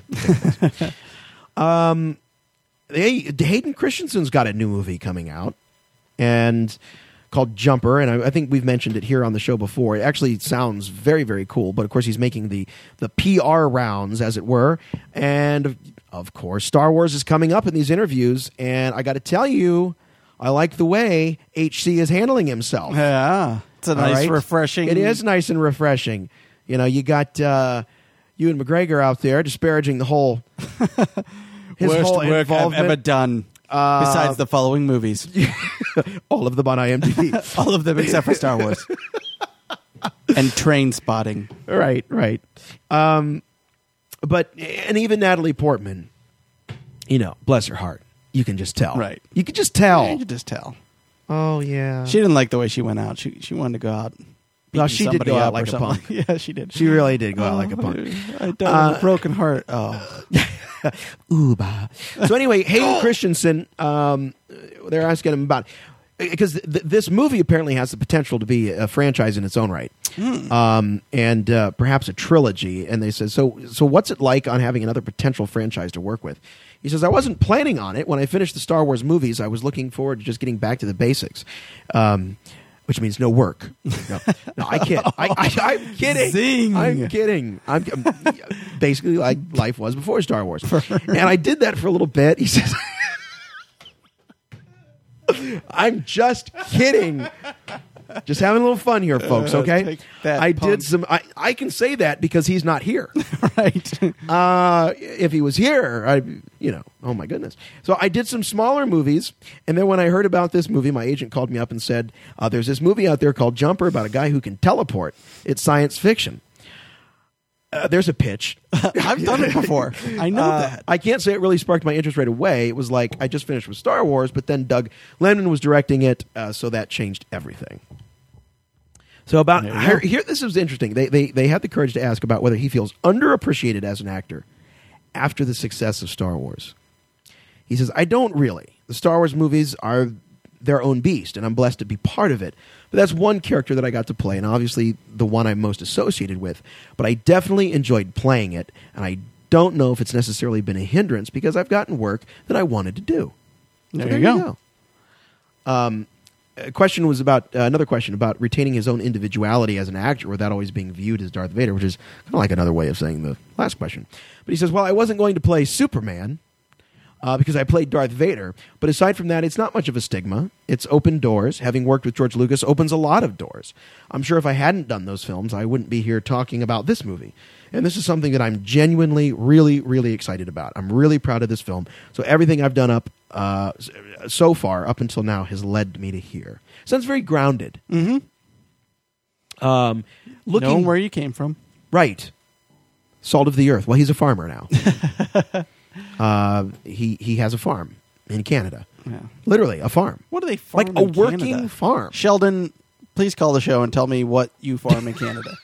G: um, they, Hayden Christensen's got a new movie coming out, and called Jumper, and I, I think we've mentioned it here on the show before. It actually sounds very, very cool, but of course he's making the, the P R rounds, as it were, and of course Star Wars is coming up in these interviews, and I got to tell you, I like the way H C is handling himself.
H: Yeah, it's a
G: All
H: nice,
G: right?
H: refreshing.
G: It is nice and refreshing. You know, you got uh, Ewan McGregor out there disparaging the whole his
H: Worst
G: whole
H: work I've
G: involvement.
H: ever done.
G: Uh,
H: besides the following movies,
G: all of them on I M D B,
H: all of them except for Star Wars and Train Spotting.
G: Right, right. Um, but and even Natalie Portman, you know, bless her heart, you can just tell.
H: Right,
G: you can just tell.
H: Yeah, you can just tell.
G: Oh yeah,
H: she didn't like the way she went out. She she wanted to go out.
G: No, she did go out like a
H: something.
G: punk.
H: Yeah, she did.
G: She really did go
H: oh,
G: out like a punk.
H: I died uh, with a broken heart. Oh.
G: Ooh, bah. So anyway, Hayden Christensen, um, they're asking him about, because th- this movie apparently has the potential to be a franchise in its own right,
H: Hmm.
G: um, and uh, perhaps a trilogy. And they said, so so what's it like on having another potential franchise to work with? He says, I wasn't planning on it. When I finished the Star Wars movies, I was looking forward to just getting back to the basics, um, which means no work. No, no I can't. I, I, I'm kidding.
H: Zing.
G: I'm kidding. I'm, I'm basically like life was before Star Wars. And I did that for a little bit. He says, I'm just kidding. Just having a little fun here, folks,
H: Uh,
G: okay?
H: take that,
G: I
H: punk.
G: did some... I, I can say that because he's not here.
H: Right.
G: Uh, if he was here, I, you know, oh my goodness. So I did some smaller movies, and then when I heard about this movie, my agent called me up and said, uh, there's this movie out there called Jumper about a guy who can teleport. It's science fiction. Uh, there's a pitch.
H: I've done it before. I know
G: Uh,
H: that.
G: I can't say it really sparked my interest right away. It was like I just finished with Star Wars, but then Doug Liman was directing it, uh, so that changed everything. So about
H: There you
G: here,
H: go.
G: here, this is interesting. They, they they had the courage to ask about whether he feels underappreciated as an actor after the success of Star Wars. He says, I don't really. The Star Wars movies are their own beast, and I'm blessed to be part of it. But that's one character that I got to play, and obviously the one I'm most associated with. But I definitely enjoyed playing it, and I don't know if it's necessarily been a hindrance because I've gotten work that I wanted to do. So
H: There you go.
G: go. Um, a question was about uh, another question about retaining his own individuality as an actor without always being viewed as Darth Vader, which is kind of like another way of saying the last question. But he says, well, I wasn't going to play Superman uh, because I played Darth Vader. But aside from that, it's not much of a stigma. It's opened doors. Having worked with George Lucas opens a lot of doors. I'm sure if I hadn't done those films, I wouldn't be here talking about this movie. And this is something that I'm genuinely, really, really excited about. I'm really proud of this film. So everything I've done up uh, so far, up until now, has led me to here. Sounds very grounded.
H: Mm-hmm.
G: Um, looking
H: Knowing where you came from.
G: Right. Salt of the earth. Well, he's a farmer now. uh, he he has a farm in Canada.
H: Yeah.
G: Literally, a farm.
H: What do they farm
G: Like a
H: in
G: working
H: Canada?
G: farm.
H: Sheldon, please call the show and tell me what you farm in Canada.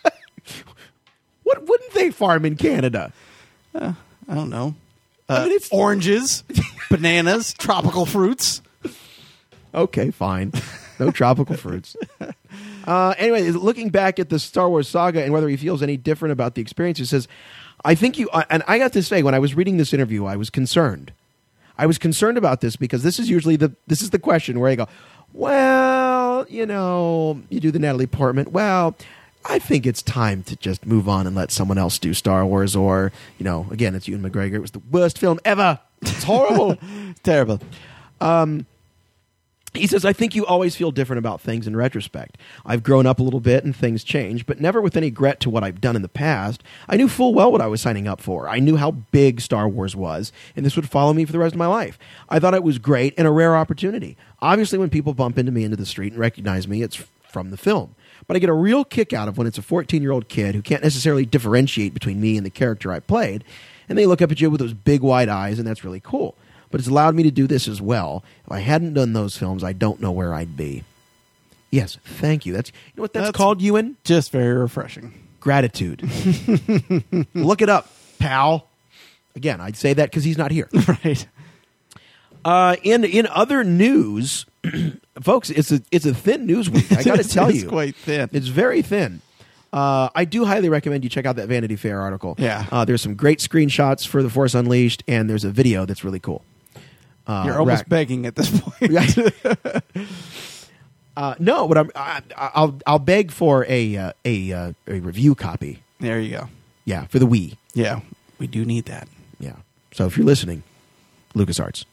G: What wouldn't they farm in Canada?
H: Uh, I don't know. Uh,
G: I mean, it's
H: oranges, bananas, tropical fruits.
G: Okay, fine. No tropical fruits. Uh, anyway, looking back at the Star Wars saga and whether he feels any different about the experience, he says, I think you, and I got to say, when I was reading this interview, I was concerned. I was concerned about this because this is usually the, this is the question where I go, well, you know, you do the Natalie Portman, well, I think it's time to just move on and let someone else do Star Wars, or, you know, again, it's Ewan McGregor. It was the worst film ever. It's horrible.
H: Terrible.
G: Um, he says, I think you always feel different about things in retrospect. I've grown up a little bit and things change, but never with any regret to what I've done in the past. I knew full well what I was signing up for. I knew how big Star Wars was, and this would follow me for the rest of my life. I thought it was great and a rare opportunity. Obviously, when people bump into me into the street and recognize me, it's from the film. But I get a real kick out of when it's a fourteen-year-old kid who can't necessarily differentiate between me and the character I played, and they look up at you with those big wide eyes, and that's really cool. But it's allowed me to do this as well. If I hadn't done those films, I don't know where I'd be. Yes, thank you. That's you know what that's,
H: That's
G: called, Ewan?
H: Just very refreshing.
G: Gratitude. Look it up, pal. Again, I'd say that because he's not here.
H: Right.
G: Uh, in in other news, folks, it's a it's a thin news week. I got to tell
H: It's
G: you,
H: quite thin.
G: It's very thin. Uh, I do highly recommend you check out that Vanity Fair article.
H: Yeah.
G: uh, there's some great screenshots for The Force Unleashed, and there's a video that's really cool. Uh,
H: You're almost
G: rack-
H: begging at this point.
G: uh, no, but I'm, I, I'll I'll beg for a uh, a uh, a review copy.
H: There you go.
G: Yeah, for the Wii.
H: Yeah, we do need that.
G: Yeah. So if you're listening, LucasArts,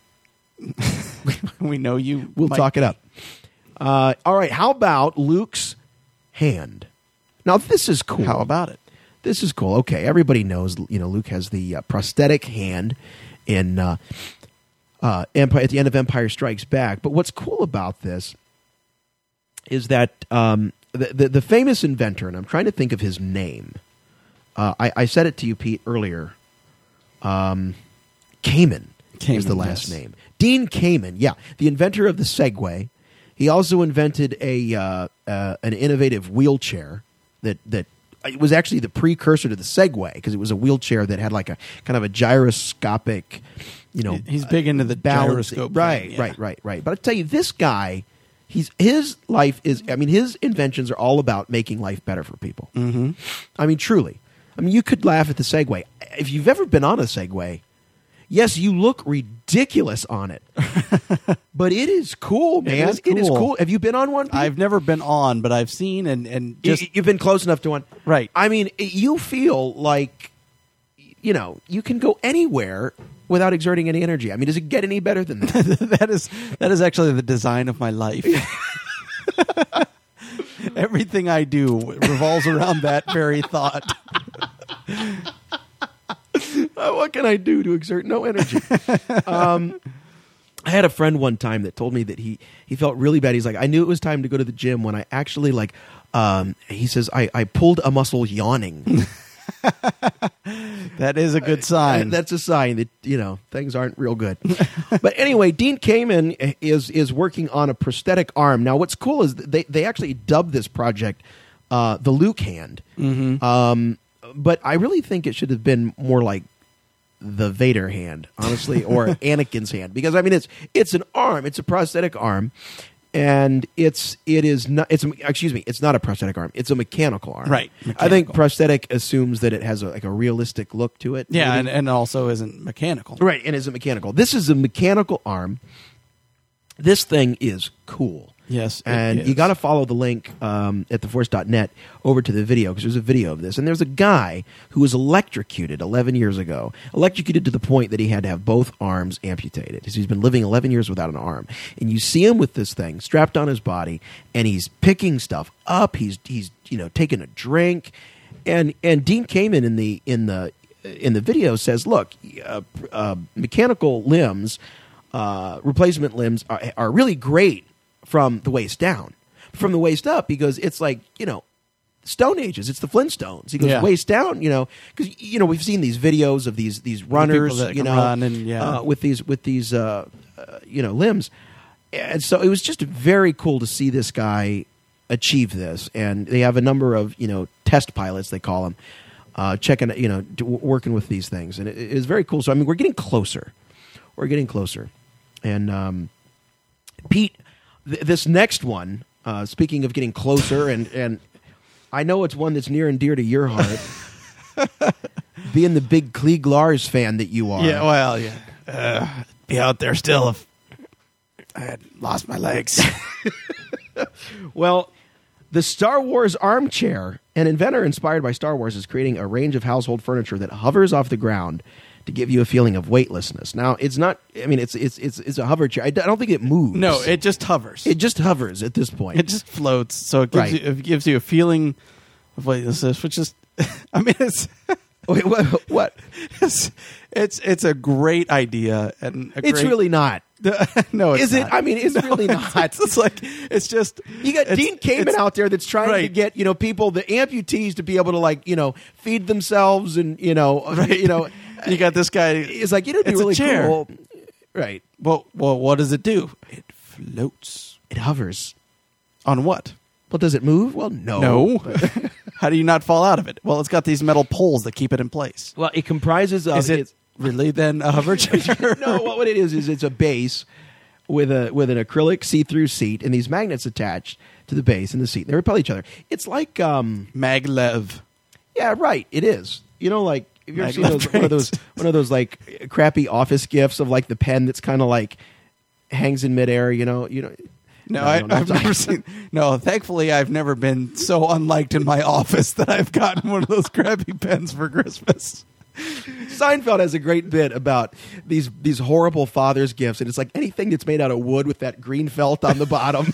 H: We know you.
G: we'll
H: might
G: talk it
H: be.
G: up. Uh, all right. How about Luke's hand? Now this is cool.
H: How about it?
G: This is cool. Okay, everybody knows. You know, Luke has the uh, prosthetic hand in uh, uh, Empire at the end of Empire Strikes Back. But what's cool about this is that um, the, the the famous inventor, and I'm trying to think of his name. Uh, I, I said it to you, Pete, earlier. Um, Kamen, is the
H: Kamen,
G: last
H: yes.
G: name. Dean Kamen, yeah, the inventor of the Segway. He also invented a uh, uh, an innovative wheelchair that that it was actually the precursor to the Segway because it was a wheelchair that had like a kind of a gyroscopic, you know,
H: He's big into the
G: balance.
H: gyroscope.
G: Right,
H: thing, yeah.
G: right, right, right. But I tell you, this guy He's his life is. I mean, his inventions are all about making life better for people.
H: Mm-hmm.
G: I mean, truly. I mean, you could laugh at the Segway. If you've ever been on a Segway, yes, you look ridiculous on it, but it is cool, man.
H: It is
G: It is
H: cool.
G: cool. Have you been on one, Pete?
H: I've never been on, but I've seen and and just
G: You- you've been close enough to one,
H: right.
G: I mean, it- you feel like, you know, you can go anywhere without exerting any energy. I mean, does it get any better than that?
H: that is that is actually the design of my life. Everything I do revolves around that very thought.
G: Uh, what can I do to exert no energy? um, I had a friend one time that told me that he, he felt really bad. He's like, I knew it was time to go to the gym when I actually like, um, he says, I, I pulled a muscle yawning.
H: That is a good sign.
G: Uh, that's a sign that, you know, things aren't real good. But anyway, Dean Kamen is is working on a prosthetic arm. Now, what's cool is they, they actually dubbed this project uh, the Luke hand.
H: Mm-hmm.
G: Um, but I really think it should have been more like the Vader hand, honestly, or Anakin's hand. Because, I mean, it's it's an arm. It's a prosthetic arm. And it's it is not it's excuse me it's not a prosthetic arm, it's a mechanical arm,
H: right?
G: Mechanical. I think prosthetic assumes that it has a, like a realistic look to it,
H: yeah,
G: maybe.
H: and, and also isn't mechanical,
G: right? And isn't mechanical. This is a mechanical arm. This thing is cool.
H: Yes, it
G: and
H: is.
G: you got to follow the link um, at the force dot net over to the video because there's a video of this. And there's a guy who was electrocuted eleven years ago, electrocuted to the point that he had to have both arms amputated. So he's been living eleven years without an arm. And you see him with this thing strapped on his body, and he's picking stuff up. He's he's you know taking a drink, and and Dean Kamen in the in the in the video says, look, uh, uh, mechanical limbs, uh, replacement limbs are, are really great from the waist down. From the waist up, because it's like, you know, Stone Ages. It's the Flintstones. He goes
H: Yeah.
G: waist down, you know, because you know we've seen these videos of these these runners,
H: that
G: you
H: can
G: know,
H: run and, yeah.
G: uh, with these with these uh, uh, you know limbs, and so it was just very cool to see this guy achieve this. And they have a number of you know test pilots, they call them, uh, checking you know d- working with these things, and it, it is very cool. So I mean, we're getting closer. We're getting closer, and um, Pete. Th- this next one, uh, speaking of getting closer, and, and I know it's one that's near and dear to your heart, being the big Klieg Lars fan that you are.
H: Yeah, well, yeah. Uh, be out there still if I had lost my legs.
G: Well, the Star Wars armchair, an inventor inspired by Star Wars, is creating a range of household furniture that hovers off the ground to give you a feeling of weightlessness. Now, it's not. I mean, it's it's it's, it's a hover chair. I don't think it moves.
H: No, it just hovers.
G: It just hovers at this point.
H: It just floats, so it gives
G: Right.
H: you it gives you a feeling of weightlessness, which is, I mean, it's
G: Wait, what? what?
H: it's, it's it's a great idea, and a
G: It's
H: great,
G: really not.
H: no, it's
G: Is it?
H: not.
G: I mean, it's
H: No,
G: really
H: it's-
G: not.
H: It's, like it's just
G: You got
H: it's-
G: Dean Kamen
H: it's-
G: out there that's trying to
H: right.
G: get you know people, the amputees, to be able to like you know feed themselves and you know
H: Right.
G: you know.
H: You got this guy.
G: It's like, you know, it'd be
H: It's a
G: really
H: chair.
G: cool. Right.
H: Well, well, what does it do? It floats.
G: It hovers.
H: On what?
G: Well, does it move? Well, no.
H: No. How do you not fall out of it? Well, it's got these metal poles that keep it in place.
G: Well, it comprises of.
H: Is it
G: it's-
H: really then a hover chair?
G: no, what it is is it's a base with a with an acrylic see-through seat and these magnets attached to the base and the seat. They repel each other. It's like um,
H: maglev.
G: Yeah, right. It is. You know, like have you ever seen
H: Maglev
G: those, one of those one of those like crappy office gifts of like the pen that's kind of like hangs in midair? You know, you know.
H: No,
G: you
H: I,
G: don't know
H: I've
G: what I'm
H: never
G: talking
H: seen. No, thankfully, I've never been so unliked in my office that I've gotten one of those crappy pens for Christmas.
G: Seinfeld has a great bit about these these horrible father's gifts, and it's like anything that's made out of wood with that green felt on the bottom.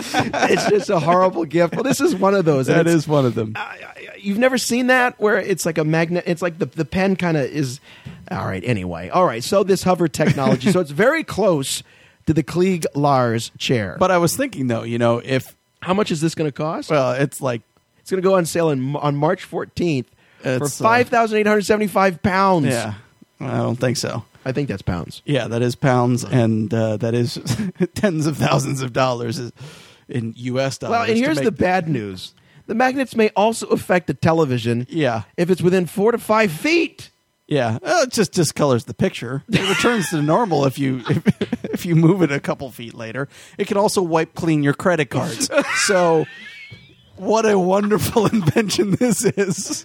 G: It's just a horrible gift. Well, this is one of those. and
H: That
G: it's-
H: is one of them.
G: You've never seen that where it's like a magnet. It's like the the pen kind of is. All right. Anyway. All right. So this hover technology. So it's very close to the Klieg Lars chair.
H: But I was thinking though, you know, if
G: how much is this going to cost?
H: Well, it's like
G: it's going to go on sale in, on March fourteenth for
H: It's, uh,
G: five thousand eight hundred seventy-five pounds.
H: yeah, I don't think so.
G: I think that's pounds.
H: Yeah, that is pounds, and uh, that is tens of thousands of dollars in U S dollars.
G: Well, and
H: to
G: here's
H: make
G: the bad news: the magnets may also affect the television.
H: Yeah,
G: if it's within four to five feet.
H: Yeah, well, it just discolors the picture. It returns to normal if you if, if you move it a couple feet later. It can also wipe clean your credit cards. So, what a wonderful invention this is.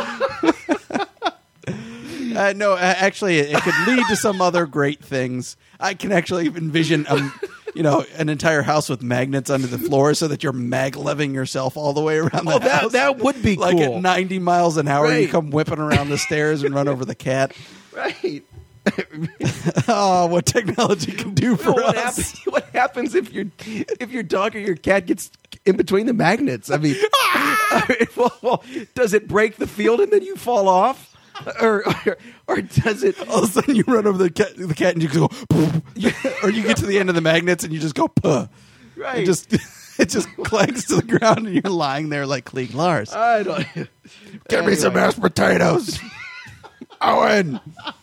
H: Uh, no, uh, actually, it, it could lead to some other great things. I can actually envision, um, you know, an entire house with magnets under the floor, so that you're magleving yourself all the way around the
G: oh, that,
H: house.
G: That would be
H: like
G: cool.
H: at ninety miles an hour.
G: Right.
H: You come whipping around the stairs and run over the cat.
G: Right.
H: Oh, what technology can do for
G: what
H: us!
G: Happens, what happens if your if your dog or your cat gets in between the magnets? I mean, well, well, does it break the field and then you fall off? Or, or or does it?
H: All of a sudden, you run over the cat, the cat, and you go, or you get to the end of the magnets and you just go, puh.
G: Right.
H: It just it just clangs to the ground, and you're lying there like Klieg Lars.
G: I don't.
H: Give
G: anyway.
H: me some mashed potatoes, Owen.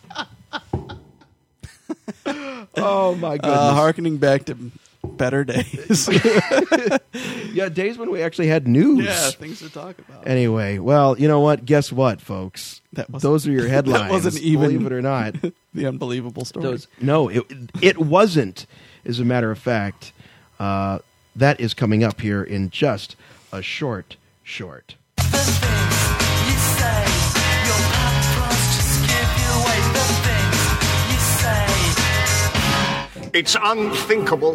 G: Oh my goodness!
H: Uh, harkening back to better days.
G: Yeah, days when we actually had news.
H: Yeah, things to talk about.
G: Anyway, well, you know what? Guess what, folks?
H: That
G: Those are your headlines.
H: That wasn't even,
G: believe it or not.
H: The unbelievable story.
G: Those, no, it it wasn't. As a matter of fact, uh, that is coming up here in just a short, short.
P: It's unthinkable.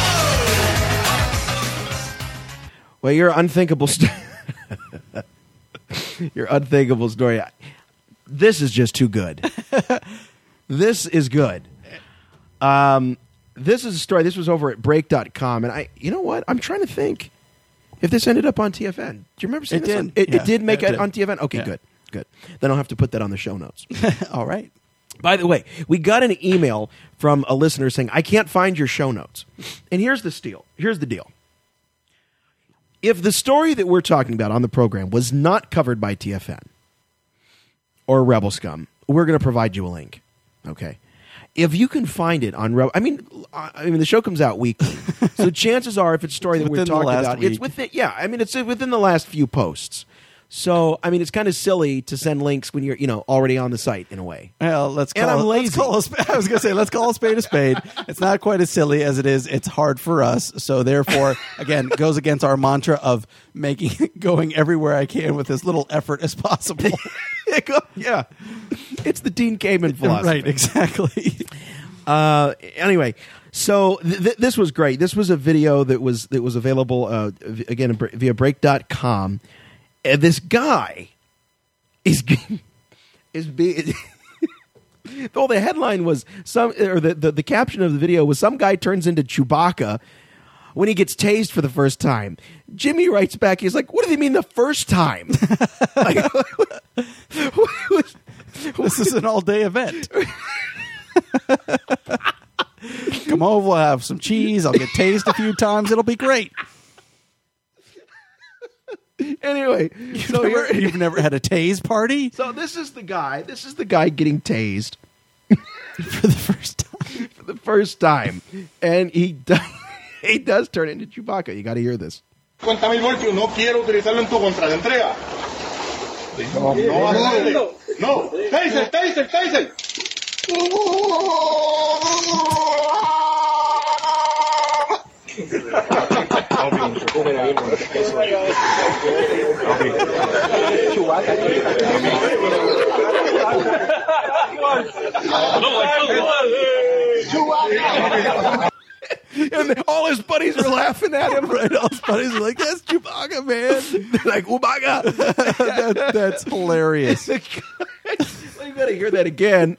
G: Well, your unthinkable st- your unthinkable story. This is just too good. This is good. Um, this is a story. This was over at break dot com, and I, you know what? I'm trying to think if this ended up on T F N. Do you remember seeing
H: It
G: this?
H: did.
G: On, it,
H: Yeah,
G: it did make
H: it
G: it
H: did.
G: on T F N. Okay,
H: Yeah.
G: good, good. Then I'll have to put that on the show notes.
H: All right.
G: By the way, we got an email from a listener saying, I can't find your show notes. And here's the deal. Here's the deal. If the story that we're talking about on the program was not covered by T F N or Rebel Scum, we're going to provide you a link. Okay. If you can find it on Rebel, I mean, I mean, the show comes out weekly, so chances are, if it's a story that we're
H: Within the
G: talking
H: last
G: about,
H: week.
G: it's within. Yeah, I mean, it's within the last few posts. So, I mean, it's kind of silly to send links when you're, you know, already on the site in a way.
H: Well, let's call
G: And I'm
H: it, let's
G: lazy.
H: call a sp- I was going to say, let's call a spade a spade. It's not quite as silly as it is. It's hard for us. So therefore, again, it goes against our mantra of making, going everywhere I can with as little effort as possible.
G: Yeah. It's the Dean Kamen philosophy.
H: Right, exactly.
G: Uh, anyway, so th- th- this was great. This was a video that was that was available, uh, v- again, via break dot com. And this guy is is being. Well, the headline was some, or the, the the caption of the video was, some guy turns into Chewbacca when he gets tased for the first time. Jimmy writes back, he's like, "What do they mean the first time?" Like,
H: This is an all-day event. Come over, we'll have some cheese. I'll get tased a few times. It'll be great.
G: Anyway,
H: You've,
G: so
H: never,
G: here-
H: you've never had a tase party?
G: So this is the guy. This is the guy getting tased
H: For the first time.
G: for the first time, and he does, he does turn into Chewbacca. You got to hear this.
Q: cincuenta mil voltios, no quiero utilizarlo en tu contra, ¿te entrega? No, no, no, taser, taser, taser.
G: And all his buddies are laughing at him.
H: Right, all his buddies are like, that's Chewbacca, man.
G: They're like, Chewbacca.
H: that, that's hilarious.
G: Well, you got to hear that again.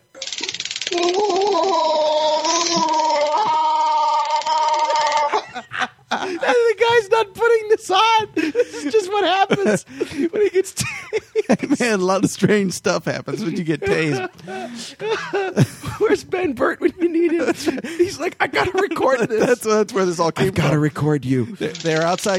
G: And the guy's not putting this on. This is just what happens when he gets tased.
H: Man, a lot of strange stuff happens when you get tased.
G: Where's Ben Burt when you need him? He's like, I got to record this.
H: That's, that's where this all came
G: I've got to
H: from.
G: record you.
H: They're, they're outside.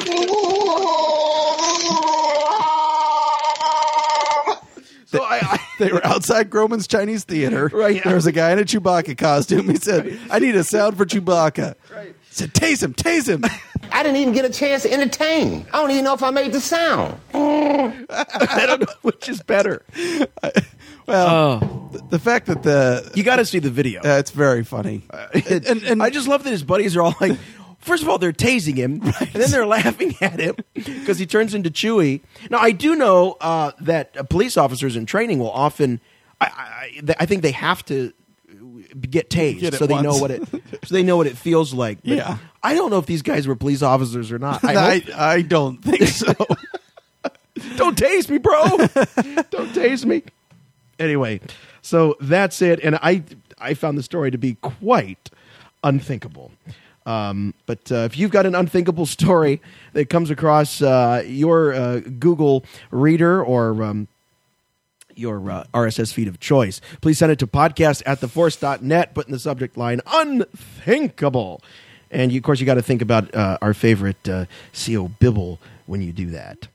G: So I, I
H: They were outside Groman's Chinese Theater.
G: Right.
H: There was a guy in a Chewbacca costume. He said,
G: Right.
H: I need a sound for Chewbacca.
G: Right.
H: He said, tase him, tase him.
E: I didn't even get a chance to entertain. I don't even know if I made the sound.
G: I don't know which is better.
H: Well,
G: Oh.
H: the, the fact that the
G: You got to see the video.
H: uh, it's very funny.
G: and, and, and I just love that his buddies are all like, first of all, they're tasing him, and then they're laughing at him because he turns into Chewie. Now, I do know uh, that uh, police officers in training will often, I, I, I think they have to get tased
H: Get it
G: so they
H: once.
G: know what it, so they know what it feels like. But
H: Yeah.
G: I don't know if these guys were police officers or not. I,
H: I,
G: hope,
H: I don't think so.
G: don't tase me, bro. Don't tase me. Anyway, so that's it, and I I found the story to be quite unthinkable. Um, but uh, if you've got an unthinkable story that comes across uh, your uh, Google Reader or um, your uh, R S S feed of choice, please send it to podcast at the force dot net. Put in the subject line unthinkable, and you, of course you got to think about uh, our favorite uh, C O Bibble when you do that.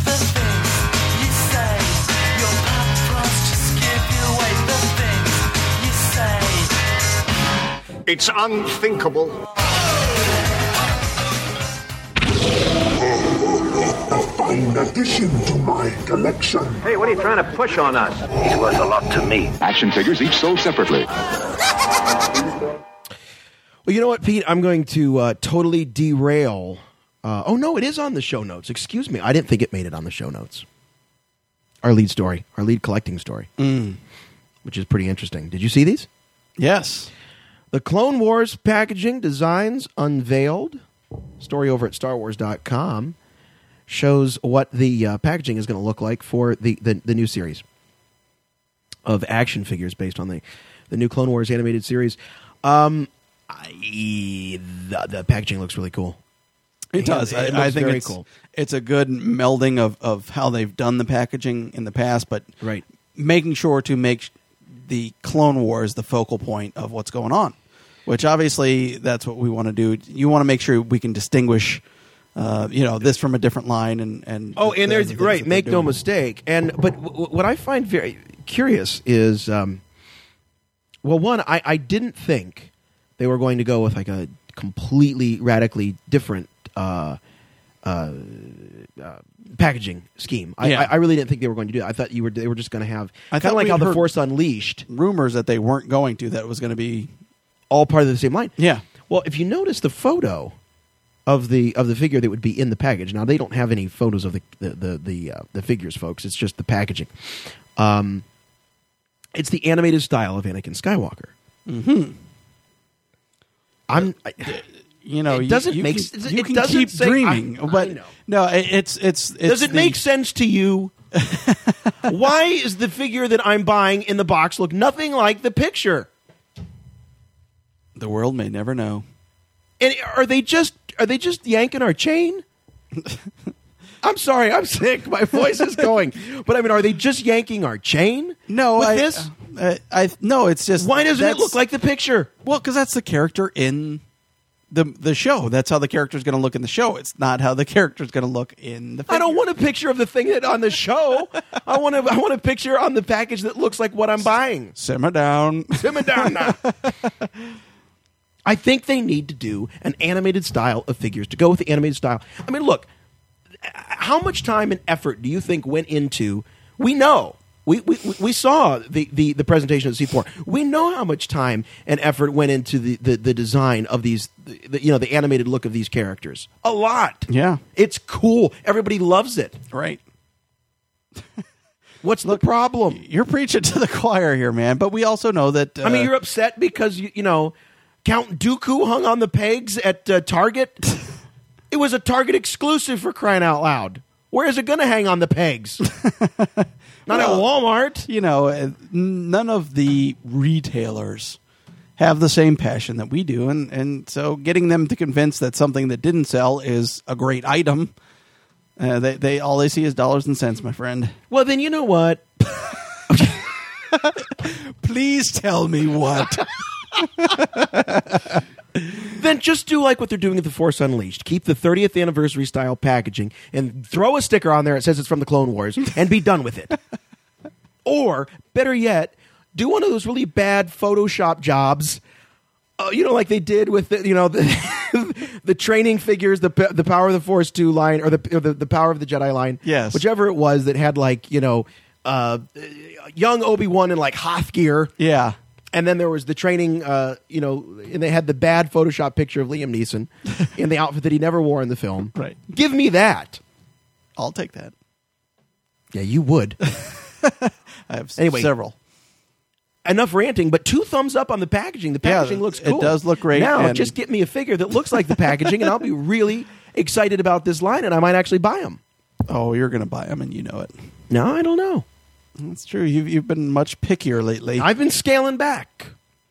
P: It's unthinkable.
D: A fine addition to my collection.
R: Hey, what are you trying to push on us? He's worth a lot to me.
N: Action figures each sold separately.
G: Well, you know what, Pete? I'm going to uh, totally derail. Uh, oh, no, it is on the show notes. Excuse me. I didn't think it made it on the show notes. Our lead story, our lead collecting story,
H: Mm.
G: which is pretty interesting. Did you see these?
H: Yes.
G: The Clone Wars packaging designs unveiled. Story over at Star Wars dot com shows what the uh, packaging is going to look like for the, the, the new series of action figures based on the, the new Clone Wars animated series. Um, I, the, the packaging looks really cool.
H: It does.
G: It looks
H: I, I think
G: very
H: it's,
G: cool.
H: it's a good melding of, of how they've done the packaging in the past, but
G: right.
H: making sure to make the Clone Wars the focal point of what's going on, which obviously that's what we want to do. You want to make sure we can distinguish, uh, you know, this from a different line. And, and
G: oh, and
H: the,
G: there's
H: the
G: right. Make no mistake. And but w- what I find very curious is, um, well, one, I, I didn't think they were going to go with like a completely radically different uh, uh, uh, packaging scheme. I,
H: Yeah.
G: I, I really didn't think they were going to do that. I thought you were they were just going to have
H: I
G: kind of
H: thought
G: like
H: we'd
G: how the
H: heard
G: Force Unleashed,
H: rumors that they weren't going to. That it was going to be
G: all part of the same line.
H: Yeah.
G: Well, if you notice the photo of the of the figure that would be in the package. Now they don't have any photos of the the the the, uh, the figures, folks. It's just the packaging. Um, it's the animated style of Anakin Skywalker.
H: Mm-hmm.
G: I'm. I,
H: you know,
G: it doesn't
H: you, you
G: make
H: can,
G: sense.
H: you
G: It
H: can
G: doesn't
H: keep
G: say-
H: dreaming,
G: I-
H: but
G: I know.
H: no, it, it's, it's it's.
G: Does it
H: the-
G: make sense to you? Why is the figure that I'm buying in the box look nothing like the picture?
H: The world may never know.
G: And are they just are they just yanking our chain? I'm sorry, I'm sick. My voice is going. But I mean, are they just yanking our chain?
H: No,
G: with
H: I,
G: this.
H: I, I no, it's just
G: Why doesn't it
H: that's-
G: look like the picture?
H: Well, because that's the character in the the show. That's how the character is going to look in the show. It's not how the character is going to look in the. Figure.
G: I don't want a picture of the thing that on the show. I want to. I want a picture on the package that looks like what I'm buying.
H: Simmer down.
G: Simmer down now. I think they need to do an animated style of figures to go with the animated style. I mean, look, how much time and effort do you think went into? We know. We we, we saw the, the, the presentation of C four. We know how much time and effort went into the, the, the design of these, the, you know, the animated look of these characters. A lot.
H: Yeah.
G: It's cool. Everybody loves it.
H: Right.
G: What's the problem?
H: You're preaching to the choir here, man. But we also know that. Uh,
G: I mean, you're upset because, you, you know, Count Dooku hung on the pegs at uh, Target. It was a Target exclusive, for crying out loud. Where is it going to hang on the pegs? Not
H: well,
G: at Walmart.
H: You know, uh, none of the retailers have the same passion that we do. And, and so getting them to convince that something that didn't sell is a great item, uh, they, they all they see is dollars and cents, my friend.
G: Well, then you know what?
H: Please tell me what.
G: Then just do like what they're doing at the Force Unleashed. Keep the thirtieth anniversary style packaging and throw a sticker on there that says it's from the Clone Wars and be done with it. Or, better yet, do one of those really bad Photoshop jobs, uh, you know, like they did with the, you know, the, the training figures, the the Power of the Force two line, or the or the, the Power of the Jedi line.
H: Yes.
G: Whichever it was that had like, you know, uh, young Obi-Wan in like Hoth gear.
H: Yeah.
G: And then there was the training, uh, you know, and they had the bad Photoshop picture of Liam Neeson in the outfit that he never wore in the film.
H: Right.
G: Give me that.
H: I'll take that.
G: Yeah, you would.
H: I have
G: Anyway.
H: several.
G: Enough ranting, but two thumbs up on the packaging. The
H: Yeah,
G: packaging looks
H: it
G: cool.
H: does look great,
G: Now,
H: and-
G: just get me a figure that looks like the packaging, and I'll be really excited about this line, and I might actually buy them.
H: Oh, you're going to buy them, and you know it.
G: No, I don't know.
H: That's true. You've, you've been much pickier lately.
G: I've been scaling back.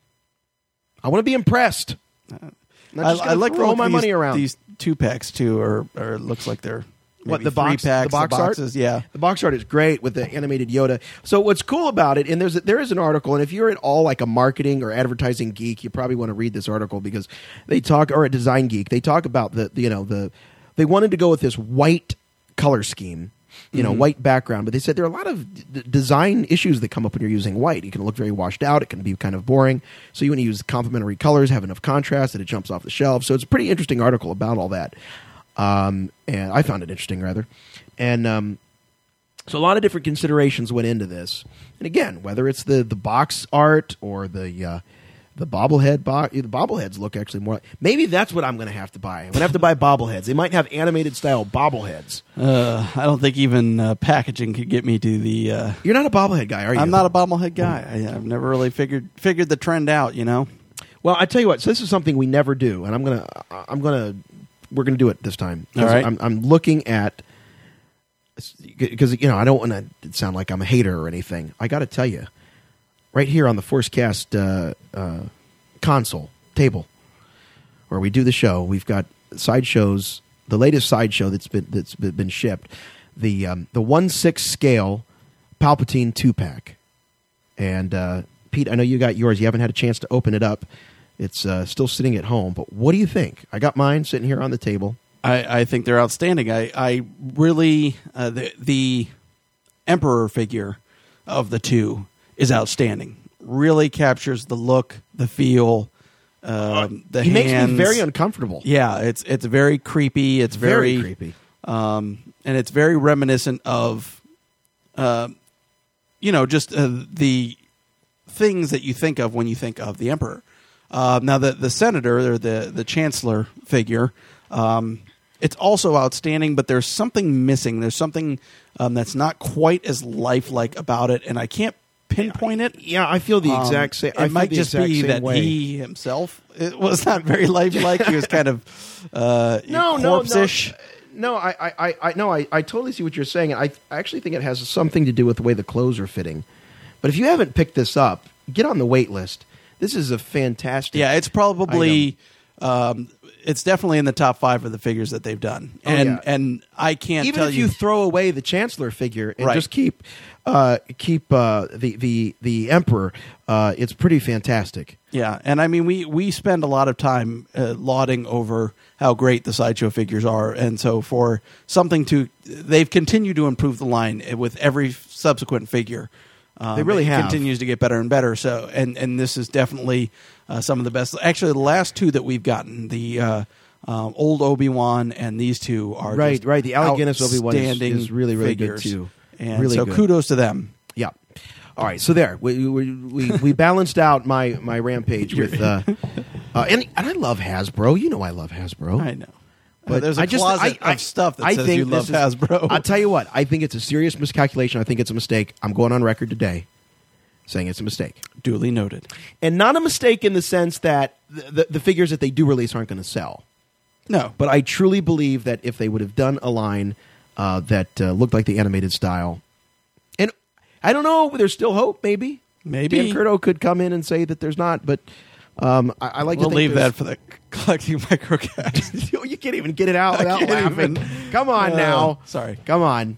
G: I want to be impressed. Not just
H: I, I
G: gonna
H: like
G: throw
H: the look
G: my
H: of
G: money
H: these,
G: around.
H: These two packs, too, or, or it looks like they're
G: What,
H: maybe
G: the
H: three
G: box,
H: packs,
G: the box art?
H: boxes, yeah.
G: The box art is great with the animated Yoda. So what's cool about it, and there's a, there is an article, and if you're at all like a marketing or advertising geek, you probably want to read this article because they talk, or a design geek, they talk about the, you know, the they wanted to go with this white color scheme, you know,
H: Mhm.
G: white background, but they said there are a lot of d- design issues that come up when you're using white. It can look very washed out. It can be kind of boring. So you want to use complementary colors, have enough contrast that it jumps off the shelf. So it's a pretty interesting article about all that. Um, and I found it interesting, rather. And um, so a lot of different considerations went into this. And again, whether it's the, the box art or the uh, the bobblehead box, the bobbleheads look actually more. Maybe that's what I'm going to have to buy. I'm going to have to buy bobbleheads. They might have animated style bobbleheads.
H: Uh, I don't think even uh, packaging could get me to the. Uh,
G: You're not a bobblehead guy, are you?
H: I'm not a bobblehead guy. I, I've never really figured figured the trend out. You know.
G: Well, I tell you what. So this is something we never do, and I'm gonna, I'm gonna, we're gonna do it this time.
H: All right.
G: I'm, I'm looking at because you know I don't want to sound like I'm a hater or anything. I got to tell you, right here on the ForceCast uh, uh, console table, where we do the show, we've got sideshows. The latest sideshow that's been that's been shipped, the um, the one six scale Palpatine two pack, and uh, Pete, I know you got yours. You haven't had a chance to open it up. It's uh, still sitting at home. But what do you think? I got mine sitting here on the table.
H: I, I think they're outstanding. I, I really uh, the the Emperor figure of the two is outstanding. Really captures the look, the feel, um, the
G: he
H: hands.
G: makes me very uncomfortable.
H: Yeah, it's it's very creepy. It's very,
G: Very creepy.
H: um, and it's very reminiscent of, uh, you know, just uh, the things that you think of when you think of the Emperor. Uh, now, the the senator or the the chancellor figure, um, it's also outstanding, but there's something missing. There's something um, that's not quite as lifelike about it, and I can't pinpoint it.
G: Yeah, I feel the
H: Um,
G: exact same.
H: It
G: I feel
H: might
G: the
H: just
G: exact
H: be
G: same
H: that
G: way.
H: he himself it was not very lifelike. He was kind of uh,
G: no, no,
H: corpse-ish.
G: no, no. I, I, I, I, no, I, I totally see what you're saying. I, I actually think it has something to do with the way the clothes are fitting. But if you haven't picked this up, get on the wait list. This is a fantastic.
H: Yeah, it's probably um, it's definitely in the top five of the figures that they've done,
G: Oh,
H: and
G: yeah.
H: and I can't
G: Even
H: tell
G: if you throw away the Chancellor figure and
H: Right.
G: just keep uh, keep uh, the the the Emperor, uh, it's pretty fantastic.
H: Yeah, and I mean, we, we spend a lot of time uh, lauding over how great the Sideshow figures are, and so for something to, they've continued to improve the line with every subsequent figure. Um,
G: They really
H: it
G: have.
H: continues to get better and better. So, and and this is definitely uh, some of the best. Actually, the last two that we've gotten, the uh, um, old Obi-Wan and these two are
G: Right,
H: just
G: right. The Alec Guinness Obi-Wan is-
H: outstanding
G: is really, really good,
H: figures.
G: too.
H: And
G: Really
H: so,
G: good.
H: kudos to them.
G: Yeah. All right, so there we we we, we balanced out my my rampage with, uh, uh, and and I love Hasbro. You know I love Hasbro.
H: I know.
G: But
H: There's a
G: I just,
H: closet
G: I, I,
H: of stuff that
G: I
H: says
G: think
H: you love
G: this is-
H: Hasbro.
G: I'll tell you what. I think it's a serious miscalculation. I think it's a mistake. I'm going on record today saying it's a mistake.
H: Duly noted.
G: And not a mistake in the sense that the, the, the figures that they do release aren't going to sell.
H: No.
G: But I truly believe that if they would have done a line uh, that uh, looked like the animated style, and I don't know, there's still hope, maybe.
H: Maybe.
G: Dan Curto could come in and say that there's not, but um, I, I like
H: We'll
G: to think
H: leave
G: there's-
H: that for the collecting microcast.
G: You can't even get it out
H: I
G: without
H: can't
G: laughing.
H: even.
G: Come on
H: Uh,
G: now.
H: sorry.
G: Come on.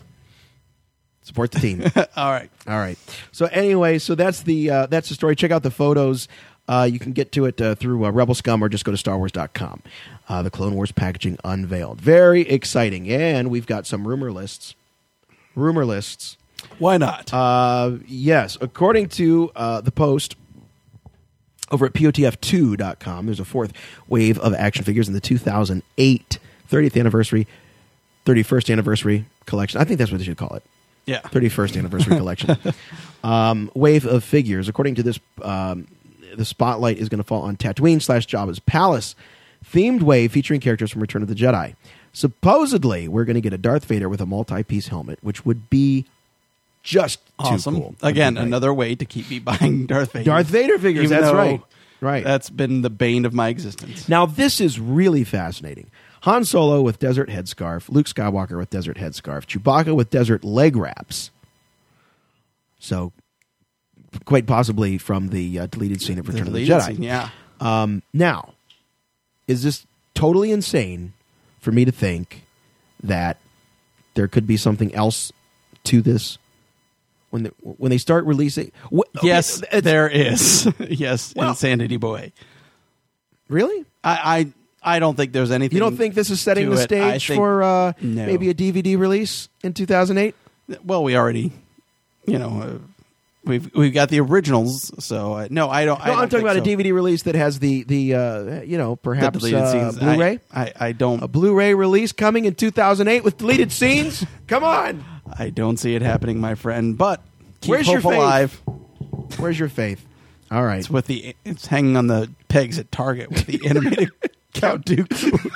G: Support the team.
H: All right.
G: All right. So anyway, so that's the uh, that's the story. Check out the photos. Uh, you can get to it uh, through uh, Rebel Scum or just go to Star Wars dot com. Uh, the Clone Wars packaging unveiled. Very exciting. And we've got some rumor lists. Rumor lists.
H: Why not?
G: Uh, yes. According to uh, the Post, over at P O T F two dot com, there's a fourth wave of action figures in the two thousand eight thirtieth anniversary, thirty-first anniversary collection. I think that's what they should call it.
H: Yeah.
G: thirty-first anniversary collection. Um, wave of figures. According to this, um, the spotlight is going to fall on Tatooine slash Jabba's Palace themed wave featuring characters from Return of the Jedi. Supposedly, we're going to get a Darth Vader with a multi-piece helmet, which would be just
H: awesome.
G: Too cool.
H: Again, another way to keep me buying Darth Vader.
G: Darth Vader figures,
H: Even
G: that's
H: though
G: right. Right.
H: That's been the bane of my existence.
G: Now, this is really fascinating. Han Solo with desert headscarf, Luke Skywalker with desert headscarf, Chewbacca with desert leg wraps. So, quite possibly from the uh, deleted scene of Return of the Jedi.
H: Scene, yeah.
G: Um, now, is this totally insane for me to think that there could be something else to this when they, when they start releasing? Wh-
H: Yes,
G: okay,
H: there is. Yes,
G: Well-
H: Insanity Boy.
G: Really?
H: I, I I don't think there's anything.
G: You don't think this is setting
H: to
G: the
H: it. I
G: stage
H: think-
G: for uh,
H: No.
G: maybe a D V D release in two thousand eight?
H: Well, we already, you know, uh, we've we've got the originals. So uh, no, I don't.
G: No,
H: I don't
G: I'm talking
H: think
G: about
H: so.
G: a D V D release that has the the uh, you know, perhaps
H: deleted
G: uh,
H: scenes.
G: Blu-ray.
H: I, I, I don't.
G: A Blu-ray release coming in two thousand eight with deleted scenes. Come on.
H: I don't see it happening, my friend. But keep
G: Where's
H: hope
G: your faith?
H: alive.
G: Where's your faith? All right.
H: It's with the. It's hanging on the pegs at Target with the animated Count Dooku.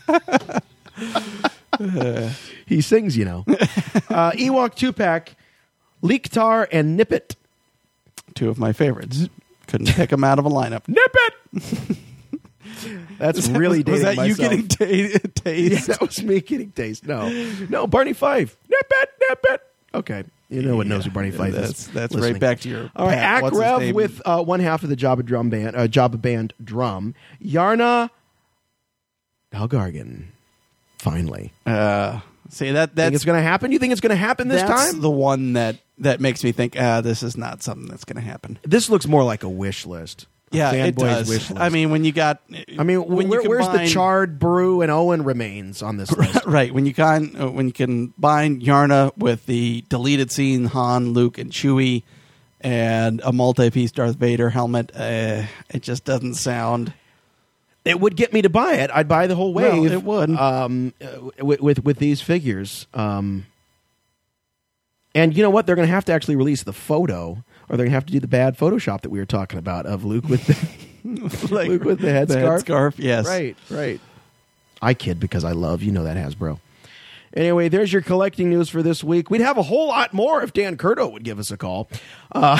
G: Uh, he sings, you know. uh, Ewok two-pack, Leektar and Nippet.
H: Two of my favorites. Couldn't pick them out of a lineup.
G: Nippet! That's really
H: was, was
G: dating
H: that you
G: myself.
H: getting ta- taste?
G: Yeah, that was me getting taste. No. No, Barney Fife. Nippet, Nippet. Okay. You know what knows who Barney Fife
H: That's
G: is.
H: that's
G: listening.
H: right back to your.
G: All right,
H: Pat, what's his
G: Akrev
H: name?
G: with uh, one half of the Jabba drum band, uh, Jabba band drum. Yarna Dalgargan. Finally,
H: Uh, see that
G: think
H: that's
G: it's going to happen. You think it's going to happen this
H: that's
G: time?
H: the one that that makes me think, ah, this is not something that's going to happen.
G: This looks more like a wish list. A
H: Yeah, it
G: fanboy's
H: does.
G: Wish list.
H: I mean, when you got,
G: I mean,
H: when
G: where,
H: you
G: where's the
H: combine-
G: charred Brew and Owen remains on this list?
H: right when you can uh, when you combine Yarna with the deleted scene Han, Luke, and Chewie, and a multi-piece Darth Vader helmet, uh, it just doesn't sound.
G: It would get me to buy it. I'd buy the whole
H: Well,
G: wave.
H: it would.
G: um, uh, with, with with these figures. Um, and you know what? They're going to have to actually release the photo, or they're going to have to do the bad Photoshop that we were talking about of Luke with the
H: Like,
G: Luke with the headscarf.
H: headscarf, yes.
G: Right, right. I kid because I love, you know that, Hasbro. Anyway, there's your collecting news for this week. We'd have a whole lot more if Dan Curto would give us a call. Uh,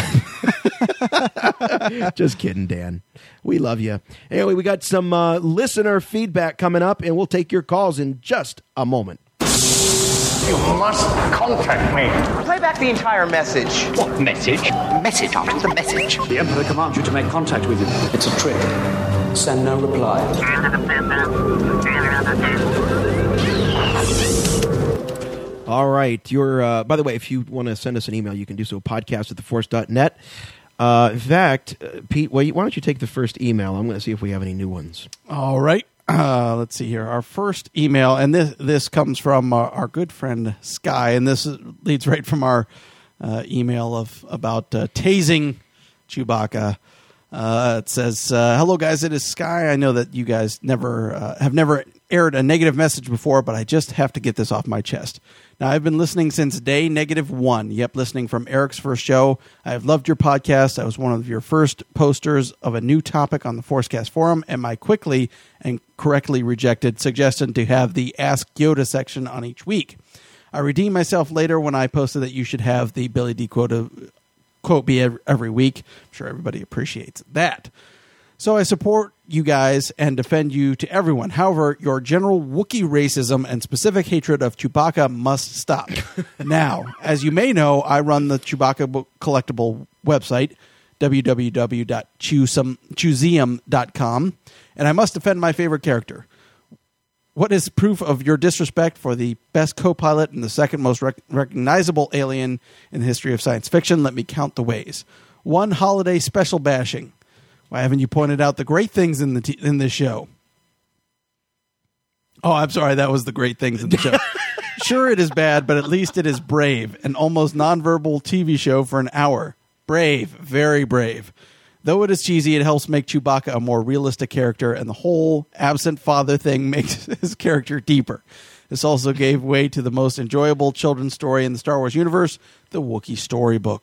G: just kidding, Dan. We love you. Anyway, we got some uh, listener feedback coming up, and we'll take your calls in just a moment.
P: You must contact me.
E: Play back the entire message.
C: What message?
E: Message after the message.
F: The Emperor commands you to make contact with him. It's a trick. Send no reply.
G: All right. You're, uh, by the way, if you want to send us an email, you can do so, podcast at the force dot net. Uh, in fact, uh, Pete, well, why don't you take the first email? I'm going to see if we have any new ones.
H: All right. Uh, let's see here. Our first email, and this this comes from our, our good friend Sky, and this is, leads right from our uh, email of about uh, tasing Chewbacca. Uh, it says, uh, "Hello guys, it is Sky. I know that you guys never uh, have never aired a negative message before, but I just have to get this off my chest. Now, I've been listening since day negative one. Yep, listening from Eric's first show. I have loved your podcast. I was one of your first posters of a new topic on the Forcecast forum, and my quickly and correctly rejected suggestion to have the Ask Yoda section on each week. I redeemed myself later when I posted that you should have the Billy D. quote, quote be every, every week. I'm sure everybody appreciates that. So I support you guys and defend you to everyone. However, your general Wookiee racism and specific hatred of Chewbacca must stop. Now, as you may know, I run the Chewbacca collectible website, w w w dot chewseum dot com, and I must defend my favorite character. What is proof of your disrespect for the best co-pilot and the second most rec- recognizable alien in the history of science fiction? Let me count the ways. One, holiday special bashing. Why haven't you pointed out the great things in the t- in this show? Oh, I'm sorry. That was the great things in the show. Sure, it is bad, but at least it is brave. An almost nonverbal T V show for an hour. Brave. Very brave. Though it is cheesy, it helps make Chewbacca a more realistic character, and the whole absent father thing makes his character deeper. This also gave way to the most enjoyable children's story in the Star Wars universe, the Wookiee Storybook.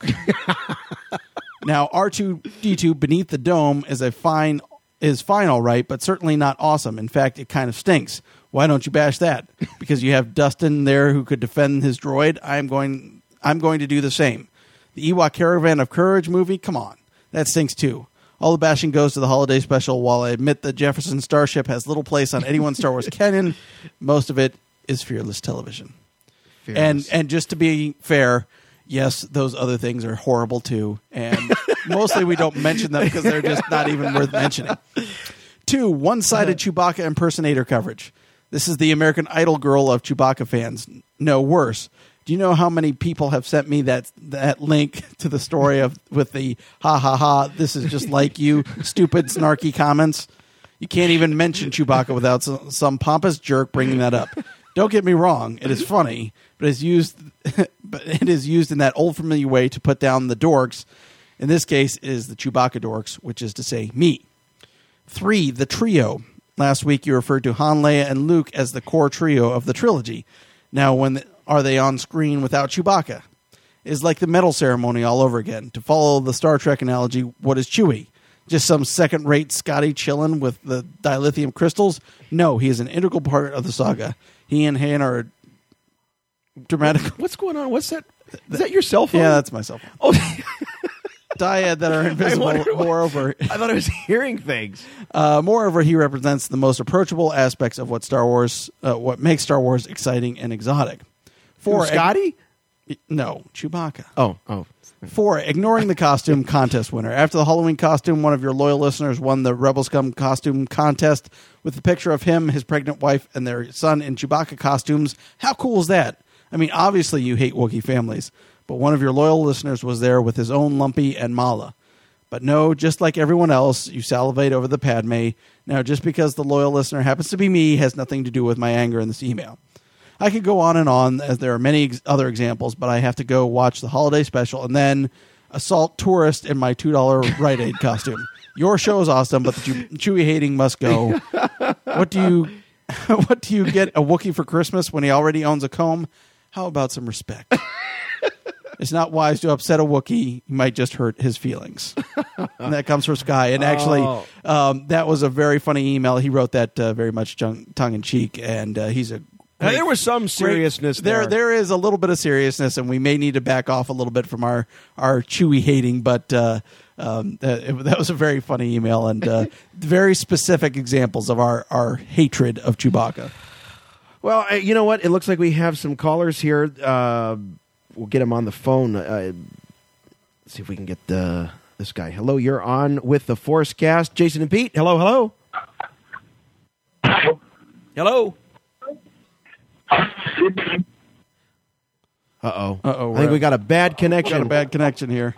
H: Now, R two D two Beneath the Dome is a fine is fine, all right, but certainly not awesome. In fact, it kind of stinks. Why don't you bash that? Because you have Dustin there who could defend his droid. I'm going. I'm going to do the same. The Ewok Caravan of Courage movie. Come on, that stinks too. All the bashing goes to the holiday special. While I admit the Jefferson Starship has little place on anyone's Star Wars canon, most of it is fearless television. Fearless. And and just to be fair, yes, those other things are horrible too, and mostly we don't mention them because they're just not even worth mentioning. Two, one-sided Chewbacca impersonator coverage. This is the American Idol girl of Chewbacca fans. No, worse. Do you know how many people have sent me that that link to the story of with the ha ha ha, this is just like you, stupid, snarky comments? You can't even mention Chewbacca without some, some pompous jerk bringing that up. Don't get me wrong, it is funny, but it's used but it is used in that old familiar way to put down the dorks. In this case, it is the Chewbacca dorks, which is to say me. Three, the trio. Last week you referred to Han, Leia, and Luke as the core trio of the trilogy. Now, when the, are they on screen without Chewbacca? It is like the medal ceremony all over again. To follow the Star Trek analogy, what is Chewie? Just some second-rate Scotty chillin' with the dilithium crystals? No, he is an integral part of the saga. He and Han are dramatic.
G: What's going on? What's that? Is that your cell phone?
H: Yeah, that's my cell phone. Oh, dyad that are invisible.
G: I
H: moreover,
G: I thought I was hearing things.
H: Uh, moreover, he represents the most approachable aspects of what Star Wars, uh, what makes Star Wars exciting and exotic.
G: For Scotty?
H: Ig- no, Chewbacca.
G: Oh, oh.
H: Four, ignoring the costume contest winner. After the Halloween costume, one of your loyal listeners won the Rebel Scum costume contest with the picture of him, his pregnant wife, and their son in Chewbacca costumes. How cool is that? I mean, obviously you hate Wookiee families, but one of your loyal listeners was there with his own Lumpy and Mala. But no, just like everyone else, you salivate over the Padme. Now, just because the loyal listener happens to be me has nothing to do with my anger in this email. I could go on and on, as there are many ex- other examples, but I have to go watch the holiday special and then assault tourist in my two dollars Rite Aid costume. Your show is awesome, but the Chew- Chewie hating must go. What do you what do you get a Wookiee for Christmas when he already owns a comb? How about some respect? It's not wise to upset a Wookiee. You might just hurt his feelings. And that comes from Sky. And actually,
G: Oh.
H: um, that was a very funny email. He wrote that uh, very much tongue in cheek, and uh, he's a
G: Now,
H: great-
G: there was some seriousness
H: great, there.
G: there.
H: There is a little bit of seriousness, and we may need to back off a little bit from our our Chewie hating. But uh, um, uh, it, that was a very funny email, and uh, very specific examples of our our hatred of Chewbacca.
G: Well, I, you know what? It looks like we have some callers here. Uh, we'll get him on the phone. Uh, let's see if we can get the, this guy. Hello, you're on with the Force Cast. Jason and Pete. Hello, hello. Hello. Uh-oh.
H: Uh-oh.
G: I think we got a bad connection.
H: Got a bad connection here.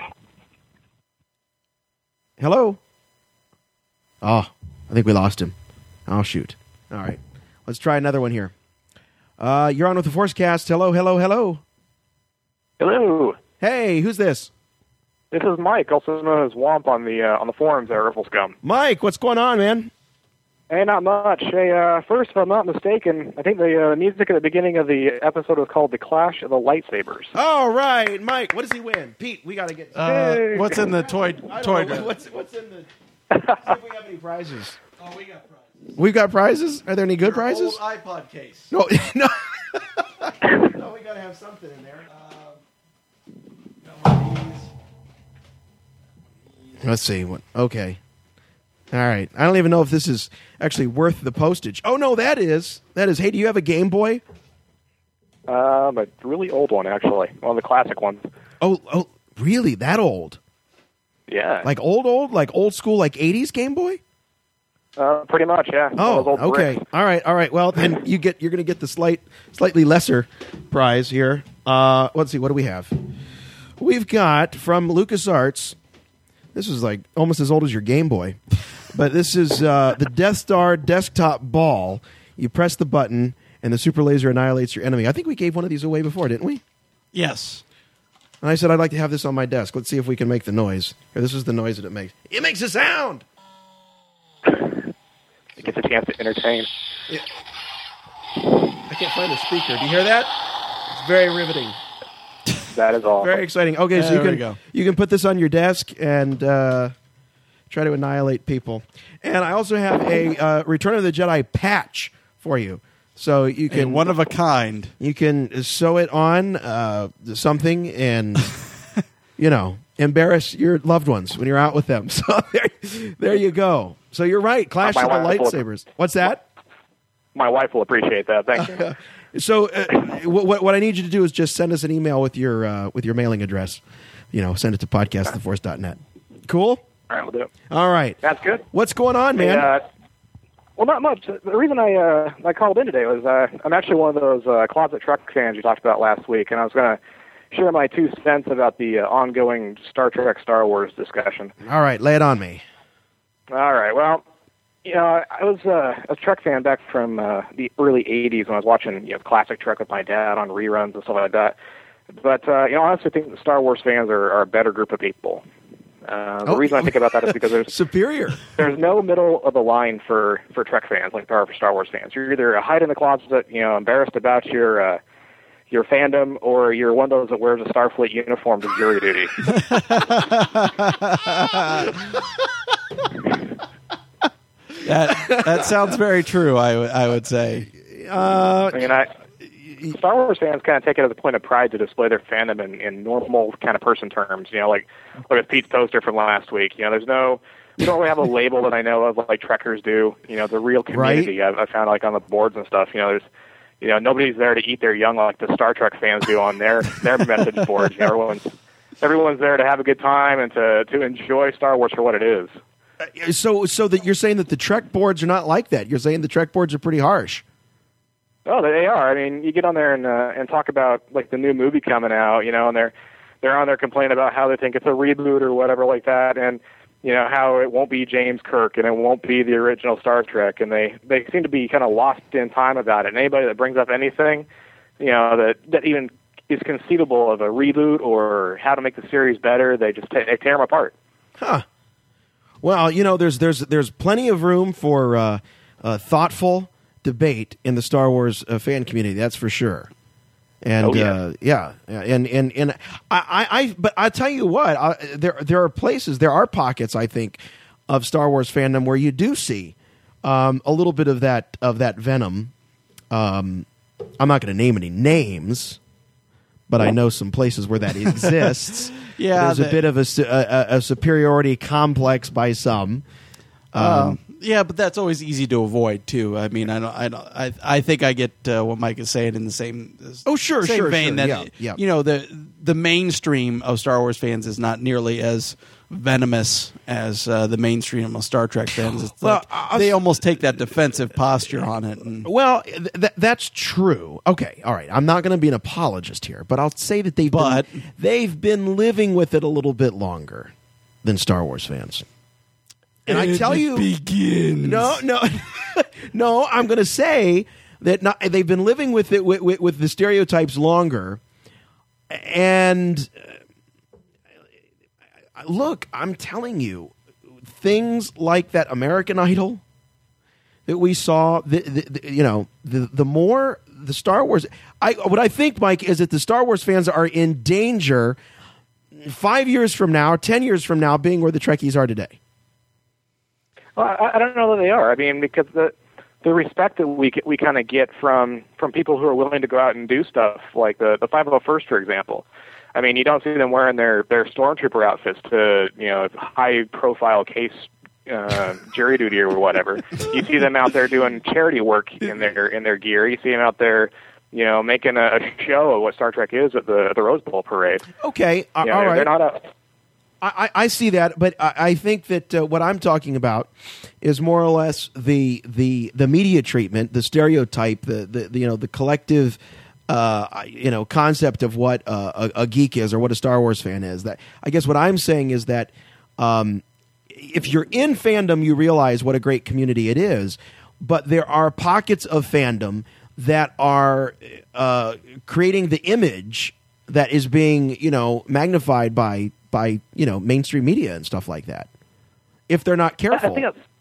G: Hello? Oh, I think we lost him. Oh, shoot. All right. Let's try another one here. Uh, you're on with the Forcecast. Hello, hello, hello.
S: Hello.
G: Hey, who's this?
S: This is Mike, also known as Womp on the uh, on the forums at Riffle Scum.
G: Mike, what's going on, man?
S: Hey, not much. Hey, uh, first, if I'm not mistaken, I think the uh, music at the beginning of the episode was called "The Clash of the Lightsabers."
G: All right, Mike. What does he win? Pete, we got to get.
H: Uh, what's in the toy?
G: I
H: toy
G: don't know.
H: drive?
G: What's what's in the? Let's see if we have any prizes.
H: Oh, we got prizes.
G: We've got prizes. Are there any good prizes?
H: Old iPod case.
G: No, no. No, we got to have something in there. Let's see. What? Okay. All right. I don't even know if this is actually worth the postage. Oh no, that is. That is. Hey, do you have a Game Boy?
S: Um, a really old one, actually. One of the classic ones.
G: Oh, oh, really? That old?
S: Yeah.
G: Like old, old, like old school, like eighties Game Boy?
S: Uh, pretty much, yeah. One
G: Oh,
S: of those old
G: okay.
S: bricks.
G: All right, all right. Well, then you get you're going to get the slight, slightly lesser prize here. Uh, let's see. What do we have? We've got from LucasArts. This is like almost as old as your Game Boy, but this is uh, the Death Star desktop ball. You press the button, and the super laser annihilates your enemy. I think we gave one of these away before, didn't we?
H: Yes.
G: And I said, I'd like to have this on my desk. Let's see if we can make the noise. Here, this is the noise that it makes. It makes a sound!
S: It gets a chance to entertain.
G: Yeah. I can't find the speaker. Do you hear that? It's very riveting.
S: That is all.
G: Very exciting. Okay, so
H: There
G: you can
H: we go.
G: you can put this on your desk and uh, try to annihilate people. And I also have a uh, Return of the Jedi patch for you, so you
H: A
G: can
H: one of a kind.
G: you can sew it on uh, something and you know embarrass your loved ones when you're out with them. So there, there you go. So you're right. Clash
S: My
G: of the
S: wife will-
G: lightsabers. What's that?
S: My wife will appreciate that. Thank you.
G: So uh, what what I need you to do is just send us an email with your uh, with your mailing address. You know, send it to podcast the force dot net. Cool?
S: All right, we'll do it.
G: All right.
S: That's good.
G: What's going on,
S: Hey,
G: man?
S: uh, well, not much. The reason I uh, I called in today was uh, I'm actually one of those uh, closet truck fans you talked about last week, and I was going to share my two cents about the uh, ongoing Star Trek Star Wars discussion.
G: All right, lay it on me.
S: All right. Well, you know, I was uh, a Trek fan back from uh, the early eighties when I was watching you know classic Trek with my dad on reruns and stuff like that. But uh, you know, I honestly think the Star Wars fans are, are a better group of people. Uh, the
G: Oh.
S: reason I think about that is because there's
G: Superior.
S: there's no middle of the line for, for Trek fans like there are for Star Wars fans. You're either a hide in the closet, you know, embarrassed about your uh, your fandom, or you're one of those that wears a Starfleet uniform to jury duty.
H: That that sounds very true. I would I would say.
G: Uh,
S: I mean, I Star Wars fans kind of take it as a point of pride to display their fandom in, in normal kind of person terms. You know, like look at Pete's poster from last week. You know, there's no, we don't really have a label that I know of like Trekkers do. You know, the real community I've, I've found like on the boards and stuff. You know, there's, you know, nobody's there to eat their young like the Star Trek fans do on their their message boards. You know, everyone's everyone's there to have a good time and to to enjoy Star Wars for what it is.
G: So, so that you're saying that the Trek boards are not like that. You're saying the Trek boards are pretty harsh.
S: Oh, they are. I mean, you get on there and uh, and talk about like the new movie coming out, you know, and they're they're on there complaining about how they think it's a reboot or whatever like that, and you know how it won't be James Kirk and it won't be the original Star Trek, and they they seem to be kind of lost in time about it. And anybody that brings up anything, you know, that that even is conceivable of a reboot or how to make the series better, they just ta- they tear them apart.
G: Huh. Well, you know, there's there's there's plenty of room for uh, uh, thoughtful debate in the Star Wars uh, fan community. That's for sure. And
S: oh, yeah.
G: Uh, yeah, and and and I, I but I tell you what, I, there there are places, there are pockets, I think, of Star Wars fandom where you do see um, a little bit of that of that venom. Um, I'm not going to name any names, but I know some places where that exists.
H: Yeah,
G: there's
H: the-
G: a bit of a, su- a, a superiority complex by some. Um,
H: Um, yeah, but that's always easy to avoid too. I mean, I don't, I don't, I, I think I get uh, what Mike is saying in the same.
G: Oh, sure,
H: same
G: sure,
H: vein
G: sure.
H: that
G: Yeah, yeah.
H: you know the the mainstream of Star Wars fans is not nearly as venomous as uh, the mainstream of Star Trek fans. It's
G: Well,
H: like
G: I'll
H: they
G: s-
H: almost take that defensive posture on it. And,
G: Well, th- th- that's true. Okay, all right. I'm not going to be an apologist here, but I'll say that they've
H: But-
G: been, they've been living with it a little bit longer than Star Wars fans. And I tell you,
H: begins.
G: no, no, no. I'm going to say that not, they've been living with it with, with, with the stereotypes longer. And uh, look, I'm telling you, things like that American Idol that we saw, the, the, the, you know, the the more the Star Wars, I what I think, Mike, is that the Star Wars fans are in danger five years from now, ten years from now, being where the Trekkies are today.
S: Well, I, I don't know that they are. I mean, because the the respect that we we kind of get from from people who are willing to go out and do stuff like the the five oh first, for example. I mean, you don't see them wearing their their stormtrooper outfits to you know high profile case uh, jury duty or whatever. You see them out there doing charity work in their in their gear. You see them out there, you know, making a, a show of what Star Trek is at the at the Rose Bowl parade.
G: Okay, uh,
S: You know,
G: all
S: they're,
G: right.
S: they're not a
G: I, I see that, but I, I think that uh, what I'm talking about is more or less the the the media treatment, the stereotype, the, the, the you know the collective uh, you know concept of what uh, a, a geek is or what a Star Wars fan is. That I guess what I'm saying is that um, if you're in fandom, you realize what a great community it is. But there are pockets of fandom that are uh, creating the image that is being, you know, magnified by by you know mainstream media and stuff like that. If they're not careful,
S: I think that's,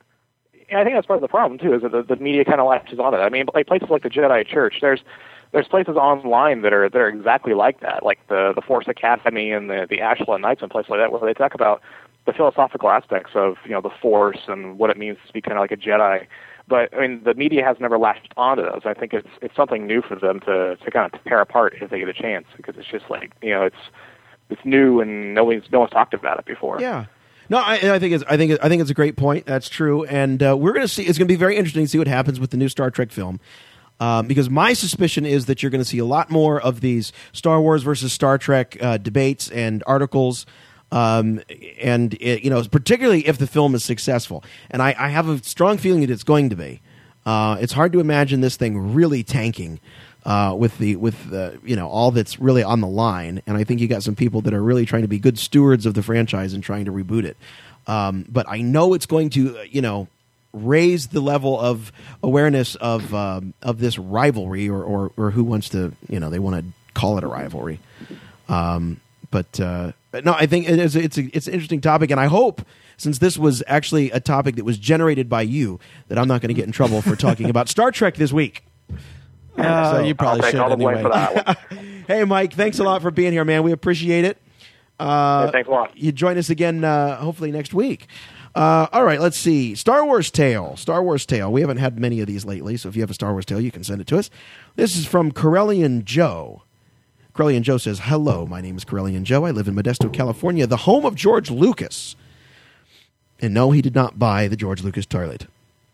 S: I think that's part of the problem too. Is that the, the media kind of latches on to that. I mean, like places like the Jedi Church, there's there's places online that are that are exactly like that, like the the Force Academy and the the Ashland Knights and places like that, where they talk about the philosophical aspects of you know the Force and what it means to be kind of like a Jedi. But I mean, the media has never latched onto those. I think it's it's something new for them to to kind of tear apart if they get a chance, because it's just like you know it's it's new and no one's no one's talked about it before.
G: Yeah. No, I, I think it's I think I think it's a great point. That's true, and uh, we're going to see. It's going to be very interesting to see what happens with the new Star Trek film, um, because my suspicion is that you're going to see a lot more of these Star Wars versus Star Trek uh, debates and articles, um, and it, you know, particularly if the film is successful. And I, I have a strong feeling that it's going to be. Uh, it's hard to imagine this thing really tanking. Uh, with the with the you know all that's really on the line, and I think you got some people that are really trying to be good stewards of the franchise and trying to reboot it. Um, but I know it's going to uh, you know raise the level of awareness of um, of this rivalry, or, or or who wants to you know they want to call it a rivalry. Um, but uh, no, I think it is, it's a, it's an interesting topic, and I hope, since this was actually a topic that was generated by you, that I'm not going to get in trouble for talking about Star Trek this week.
H: Uh,
G: so,
H: you probably
S: I'll take
H: should
S: all the blame
H: anyway.
S: for that one.
G: Hey, Mike, thanks a lot for being here, man. We appreciate it. Uh,
S: Yeah, thanks a lot.
G: You join us again, uh, hopefully next week. Uh, all right, let's see. Star Wars Tale. Star Wars Tale. We haven't had many of these lately, so if you have a Star Wars Tale, you can send it to us. This is from Corellian Joe. Corellian Joe says, "Hello, my name is Corellian Joe. I live in Modesto, California, the home of George Lucas." And no, he did not buy the George Lucas toilet.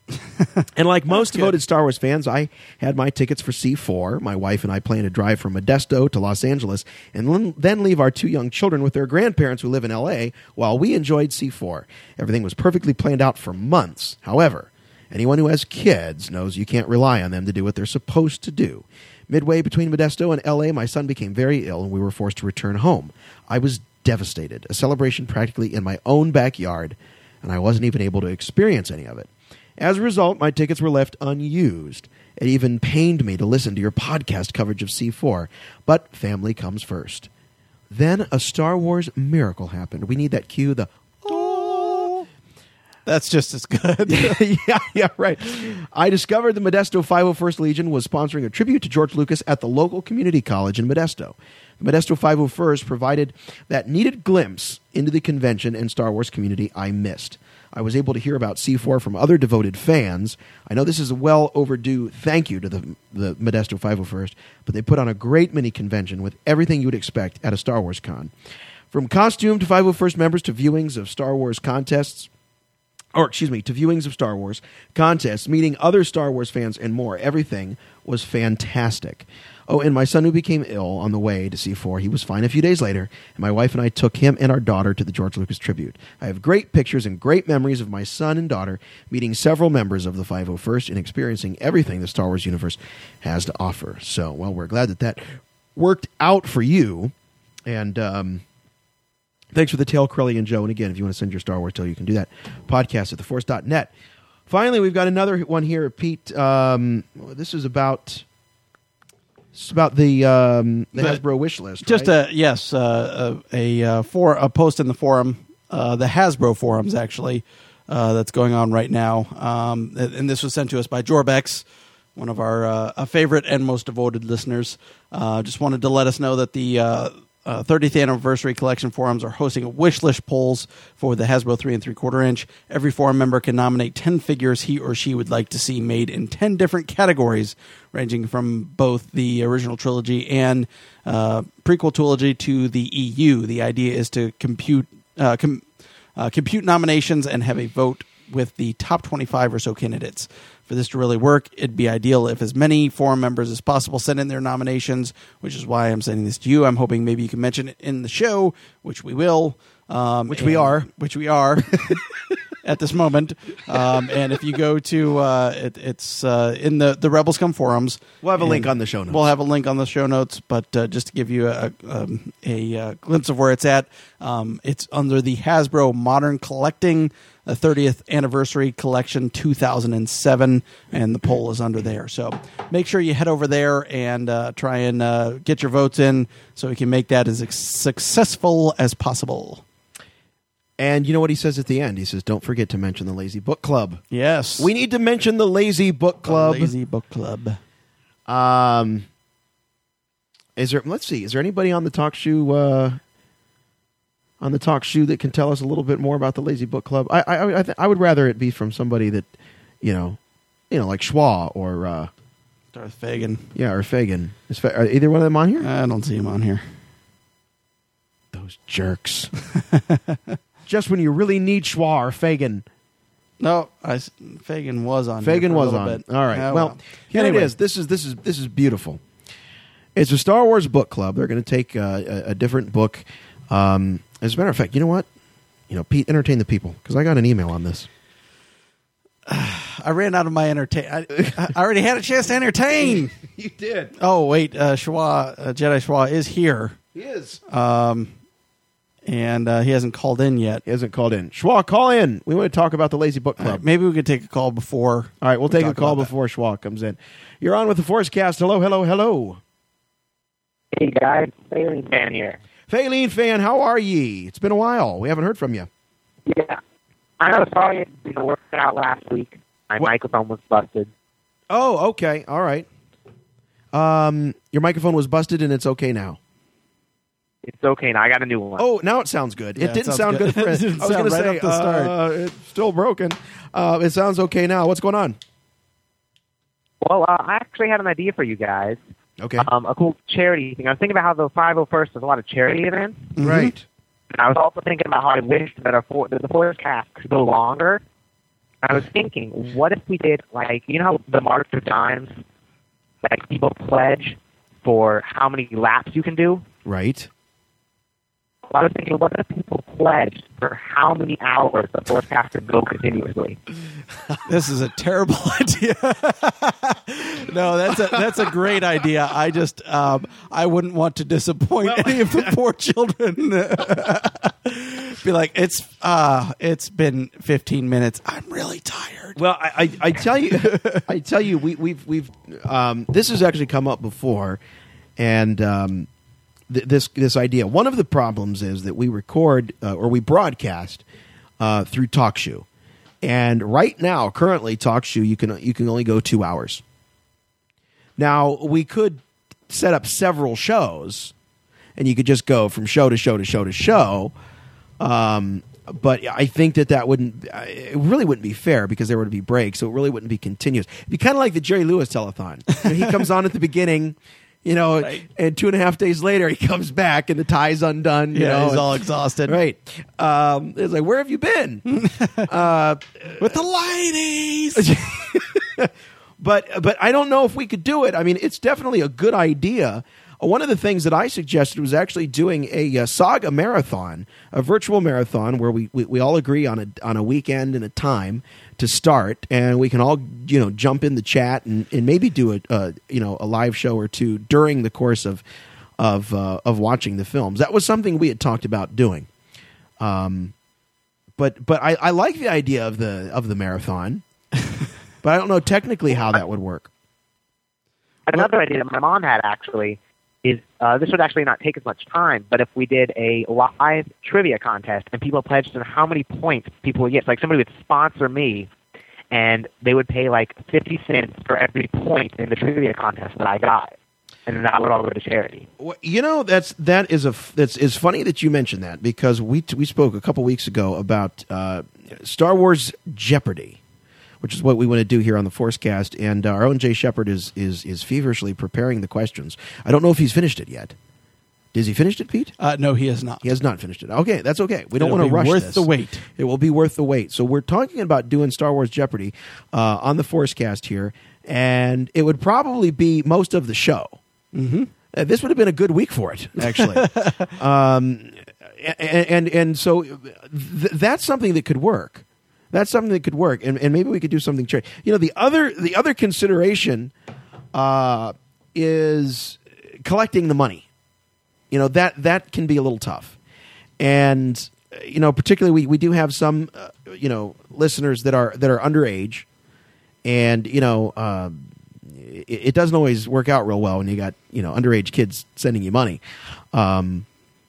G: And like most devoted Star Wars fans, I had my tickets for C four. My wife and I plan to drive from Modesto to Los Angeles and then leave our two young children with their grandparents who live in L A while we enjoyed C four. Everything was perfectly planned out for months. However, anyone who has kids knows you can't rely on them to do what they're supposed to do. Midway between Modesto and L A, my son became very ill and we were forced to return home. I was devastated. A celebration practically in my own backyard, and I wasn't even able to experience any of it. As a result, my tickets were left unused. It even pained me to listen to your podcast coverage of C four, but family comes first. Then a Star Wars miracle happened. We need that cue, the oh.
H: That's just as good.
G: yeah, yeah, right. I discovered the Modesto five oh first Legion was sponsoring a tribute to George Lucas at the local community college in Modesto. The Modesto five oh first provided that needed glimpse into the convention and Star Wars community I missed. I was able to hear about C four from other devoted fans. I know this is a well overdue thank you to the, the Modesto five oh first, but they put on a great mini convention with everything you would expect at a Star Wars con. From costume to five oh first members to viewings of Star Wars contests, or excuse me, to viewings of Star Wars contests, meeting other Star Wars fans and more. Everything was fantastic. Oh, and my son, who became ill on the way to C four, he was fine a few days later, and my wife and I took him and our daughter to the George Lucas tribute. I have great pictures and great memories of my son and daughter meeting several members of the five oh first and experiencing everything the Star Wars universe has to offer. So, well, we're glad that that worked out for you, and um, thanks for the tale, Crowley and Joe. And again, if you want to send your Star Wars tale, you can do that. Podcast at the force dot net. Finally, we've got another one here, Pete. Um, this is about... It's about the um, the Hasbro wish list.
H: Just
G: right?
H: a yes, uh, a a, for, a post in the forum, uh, the Hasbro forums actually, uh, that's going on right now, um, and this was sent to us by Jorbex, one of our uh, a favorite and most devoted listeners. Uh, just wanted to let us know that the uh, uh, thirtieth anniversary collection forums are hosting a wish list polls for the Hasbro three and three quarter inch. Every forum member can nominate ten figures he or she would like to see made in ten different categories, ranging from both the original trilogy and uh, prequel trilogy to the E U. The idea is to compute uh, com- uh, compute nominations and have a vote with the top twenty-five or so candidates. For this to really work, it'd be ideal if as many forum members as possible send in their nominations, which is why I'm sending this to you. I'm hoping maybe you can mention it in the show, which we will. Um,
G: which we are.
H: Which we are. At this moment, um, and if you go to uh, it, it's uh, in the the Rebels Come forums.
G: We'll have a link on the show notes.
H: We'll have a link on the show notes, but uh, just to give you a um, a, a glimpse of where it's at, um, it's under the Hasbro Modern Collecting a thirtieth Anniversary Collection two thousand seven, and the poll is under there. So make sure you head over there and uh, try and uh, get your votes in so we can make that as ex- successful as possible.
G: And you know what he says at the end? He says, don't forget to mention the Lazy Book Club.
H: Yes.
G: We need to mention the Lazy Book Club.
H: The Lazy Book Club.
G: Um, is there, let's see, is there anybody on the talk show, uh, on the talk show that can tell us a little bit more about the Lazy Book Club? I I I, th- I would rather it be from somebody that, you know, you know, like Schwa or, uh,
H: Darth Fagan.
G: Yeah, or Fagan. Is Fa- are either one of them on here?
H: I don't see him on here.
G: Those jerks. Just when you really need Schwa or Fagan.
H: No, I, Fagan was on.
G: Fagan
H: here for
G: was
H: a
G: on.
H: bit.
G: All right.
H: Oh,
G: well,
H: well,
G: here
H: anyway.
G: it is. This is this is this is beautiful. It's a Star Wars book club. They're going to take uh, a, a different book. Um, as a matter of fact, you know what? You know, Pete, entertain the people because I got an email on this.
H: I ran out of my entertain. I, I already had a chance to entertain.
G: You did.
H: Oh wait, uh, Schwa, uh, Jedi Schwa is here.
G: He is.
H: Um, and uh, he hasn't called in yet.
G: He hasn't called in. Schwa, call in. We want to talk about the Lazy Book Club.
H: Right, maybe we could take a call before.
G: All right, we'll
H: we
G: take a call
H: about
G: before Schwa comes in. You're on with the Forcecast. Hello, hello, hello.
T: Hey guys, Faylene fan here.
G: Faylene fan, how are ye? It's been a while. We haven't heard from you.
T: Yeah, I know. Sorry, it didn't work out last week. My
G: What?
T: microphone was busted.
G: Oh, okay. All right. Um, your microphone was busted and it's okay now.
T: It's okay now. I got a new one.
G: Oh, now it sounds good.
H: Yeah,
G: it
H: it
G: didn't
H: sounds
G: sound
H: good.
G: good. For,
H: It didn't
G: I was going
H: sound
G: to
H: right
G: say
H: off the start.
G: Uh, it's still broken. Uh, it sounds okay now. What's going on?
T: Well, uh, I actually had an idea for you guys.
G: Okay.
T: Um, a cool charity thing. I was thinking about how the five oh first does a lot of charity events.
G: Right.
T: And I was also thinking about how I wish that our for, that the Forcecast could go longer. I was thinking, what if we did, like, you know how the March of Dimes, like, people pledge for how many laps you can do?
G: Right.
T: I was thinking, what if people pledged for how many hours the Forcecast could go continuously?
H: This is a terrible idea. No, that's a that's a great idea. I just um, I wouldn't want to disappoint well, any of the poor children. Be like, it's uh, it's been fifteen minutes. I'm really tired.
G: Well, I, I, I tell you, I tell you, we, we've we've um, this has actually come up before, and um, th- this this idea. One of the problems is that we record uh, or we broadcast uh, through TalkShoe, and right now, currently, TalkShoe you can you can only go two hours. Now we could set up several shows, and you could just go from show to show to show to show. Um, but I think that that wouldn't, it really wouldn't be fair because there would be breaks, so it really wouldn't be continuous. It'd be kind of like the Jerry Lewis telethon. You know, he comes on at the beginning, you know, right. and two and a half days later he comes back and the tie's undone. You
H: yeah,
G: know,
H: he's
G: and,
H: all exhausted.
G: Right. Um, it's like, where have you been? uh,
H: With the ladies.
G: but, but I don't know if we could do it. I mean, it's definitely a good idea. One of the things that I suggested was actually doing a uh, saga marathon, a virtual marathon where we, we, we all agree on a on a weekend and a time to start, and we can all you know jump in the chat and, and maybe do a, a you know a live show or two during the course of of uh, of watching the films. That was something we had talked about doing. Um, but but I, I like the idea of the of the marathon, but I don't know technically how that would work.
T: Another idea that my mom had actually. Is uh, this would actually not take as much time, but if we did a live trivia contest and people pledged on how many points people would get, so like somebody would sponsor me and they would pay like fifty cents for every point in the trivia contest that I got, and then that would all go to charity.
G: Well, you know, that's that is a that's it's funny that you mentioned that because we we spoke a couple weeks ago about uh, Star Wars Jeopardy, which is what we want to do here on the Forcecast, and uh, our own Jay Shepard is is is feverishly preparing the questions. I don't know if he's finished it yet. Has he finished it, Pete?
H: Uh, no, he has not.
G: He has not finished it. Okay, that's okay. We don't
H: It'll
G: want to
H: be
G: rush
H: worth
G: this.
H: the wait.
G: It will be worth the wait. So we're talking about doing Star Wars Jeopardy uh, on the Forcecast here, and it would probably be most of the show.
H: Mm-hmm.
G: Uh, this would have been a good week for it, actually. um, and, and and so th- that's something that could work. That's something that could work, and, and maybe we could do something. Tra- you know, the other the other consideration uh, is collecting the money. You know that that can be a little tough, and you know, particularly we, we do have some, uh, you know, listeners that are that are underage, and you know, uh, it, it doesn't always work out real well when you got you know underage kids sending you money. Um,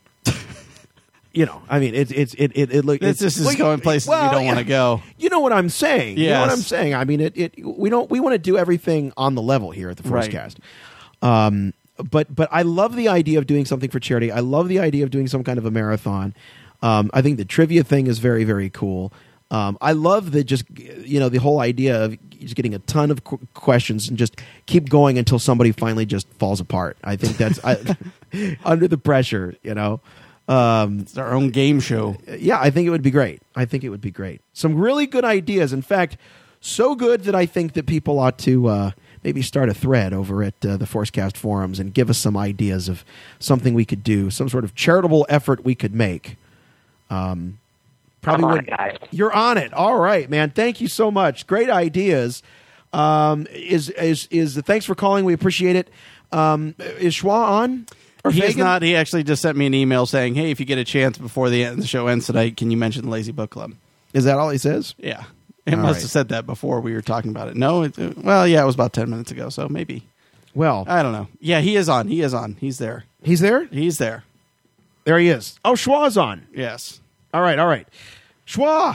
G: you know, I mean, it's it's it it it look.
H: This
G: it's,
H: is
G: well,
H: going places
G: well,
H: you don't
G: yeah.
H: want to go.
G: You know what I'm saying? You know what
H: Yes.
G: I'm saying? I mean, it, it we don't we want to do everything on the level here at the
H: Right.
G: Forcecast. Um, but but I love the idea of doing something for charity. I love the idea of doing some kind of a marathon. Um, I think the trivia thing is very very cool. Um, I love the just you know the whole idea of just getting a ton of qu- questions and just keep going until somebody finally just falls apart. I think that's I, under the pressure, you know. Um,
H: it's our own game show.
G: Yeah, I think it would be great. I think it would be great. Some really good ideas. In fact, so good that I think that people ought to uh, maybe start a thread over at uh, the Forcecast forums and give us some ideas of something we could do, some sort of charitable effort we could make. Um, probably
T: I'm on
G: would,
T: it, guys.
G: You're on it. All right, man. Thank you so much. Great ideas. Um, is is is thanks for calling. We appreciate it. Um, is Schwa on? Or
H: He is
G: Fagan?
H: not. He actually just sent me an email saying, "Hey, if you get a chance before the, end, the show ends tonight, can you mention the Lazy Book Club?"
G: Is that all he says?
H: Yeah, it
G: All
H: must
G: right.
H: have said that before we were talking about it. No, it, uh, well, yeah, it was about ten minutes ago, so maybe.
G: Well,
H: I don't know. Yeah, he is on. He is on. He's there.
G: He's there?
H: He's there.
G: There he is. Oh, Schwa's on.
H: Yes.
G: All right, all right. Schwa.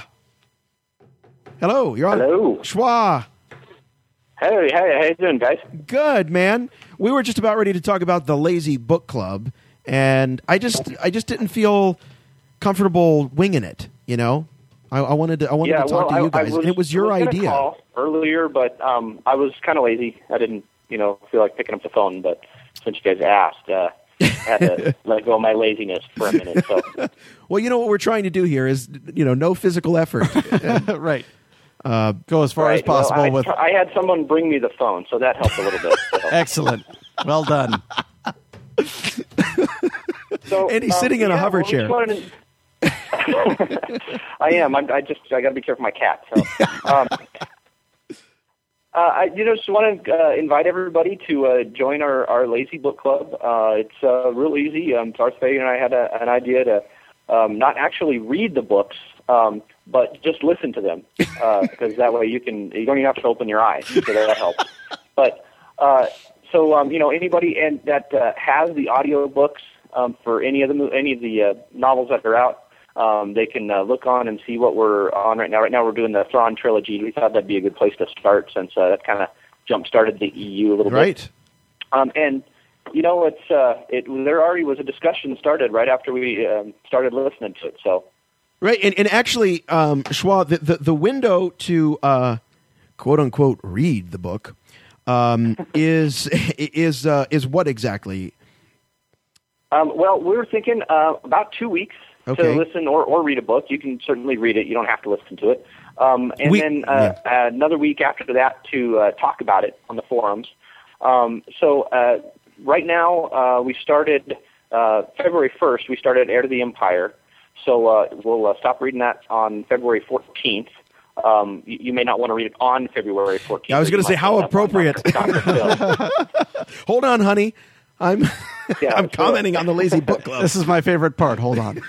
G: Hello, you're on.
U: Hello.
G: Schwa.
U: Hey, hey, how you doing, guys?
G: Good, man. We were just about ready to talk about the Lazy Book Club, and I just I just didn't feel comfortable winging it, you know? I, I wanted to I wanted
U: yeah,
G: to talk
U: well,
G: to you
U: I, I
G: guys.
U: was,
G: and it was your
U: I was gonna
G: idea.
U: Call earlier, but um, I was kind of lazy. I didn't, you know, feel like picking up the phone. But since you guys asked, uh, I had to let go of my laziness for a minute. So,
G: Well, you know what we're trying to do here is, you know, no physical effort.
H: right.
G: Uh,
H: Go as far
U: right,
H: as possible
U: well, I,
H: with.
U: tr- I had someone bring me the phone, so that helped a little bit. So.
H: Excellent. Well done.
U: So,
G: And he's
U: um,
G: sitting in a
U: yeah,
G: hover
U: well,
G: chair.
U: just wanted to- I am. I'm, I just I got to be careful of my cat. So, um, uh, I you know just want to uh, invite everybody to uh, join our, our Lazy Book Club. Uh, it's uh, real easy. Um, Darth Fagan and I had a, an idea to um, not actually read the books, um, but just listen to them, uh, because that way you can you don't even have to open your eyes. So that helps. But uh, so um, you know anybody and that uh, has the audio books um, for any of the mo- any of the uh, novels that are out. Um, they can uh, look on and see what we're on right now. Right now we're doing the Thrawn trilogy. We thought that'd be a good place to start since uh, that kind of jump-started the E U a little
G: Right.
U: bit. Um, and, you know, it's uh, it, there already was a discussion started right after we um, started listening to it. So,
G: Right, and, and actually, um, Schwa, the, the, the window to uh, quote unquote read the book um, is is uh, is what exactly?
U: um, well, we were thinking uh, about two weeks
G: Okay.
U: to listen or, or read a book. You can certainly read it. You don't have to listen to it. Um, and
G: We-
U: then uh, another week after that to uh, talk about it on the forums. Um, so uh, right now uh, we started uh, February first. We started Heir to the Empire. So uh, we'll uh, stop reading that on February fourteenth. Um, you, you may not want to read it on February fourteenth.
G: I was going to say how appropriate. Hold on, honey. I'm
U: Yeah,
G: I'm
U: sure.
G: commenting on the Lazy Book Club.
H: This is my favorite part. Hold on.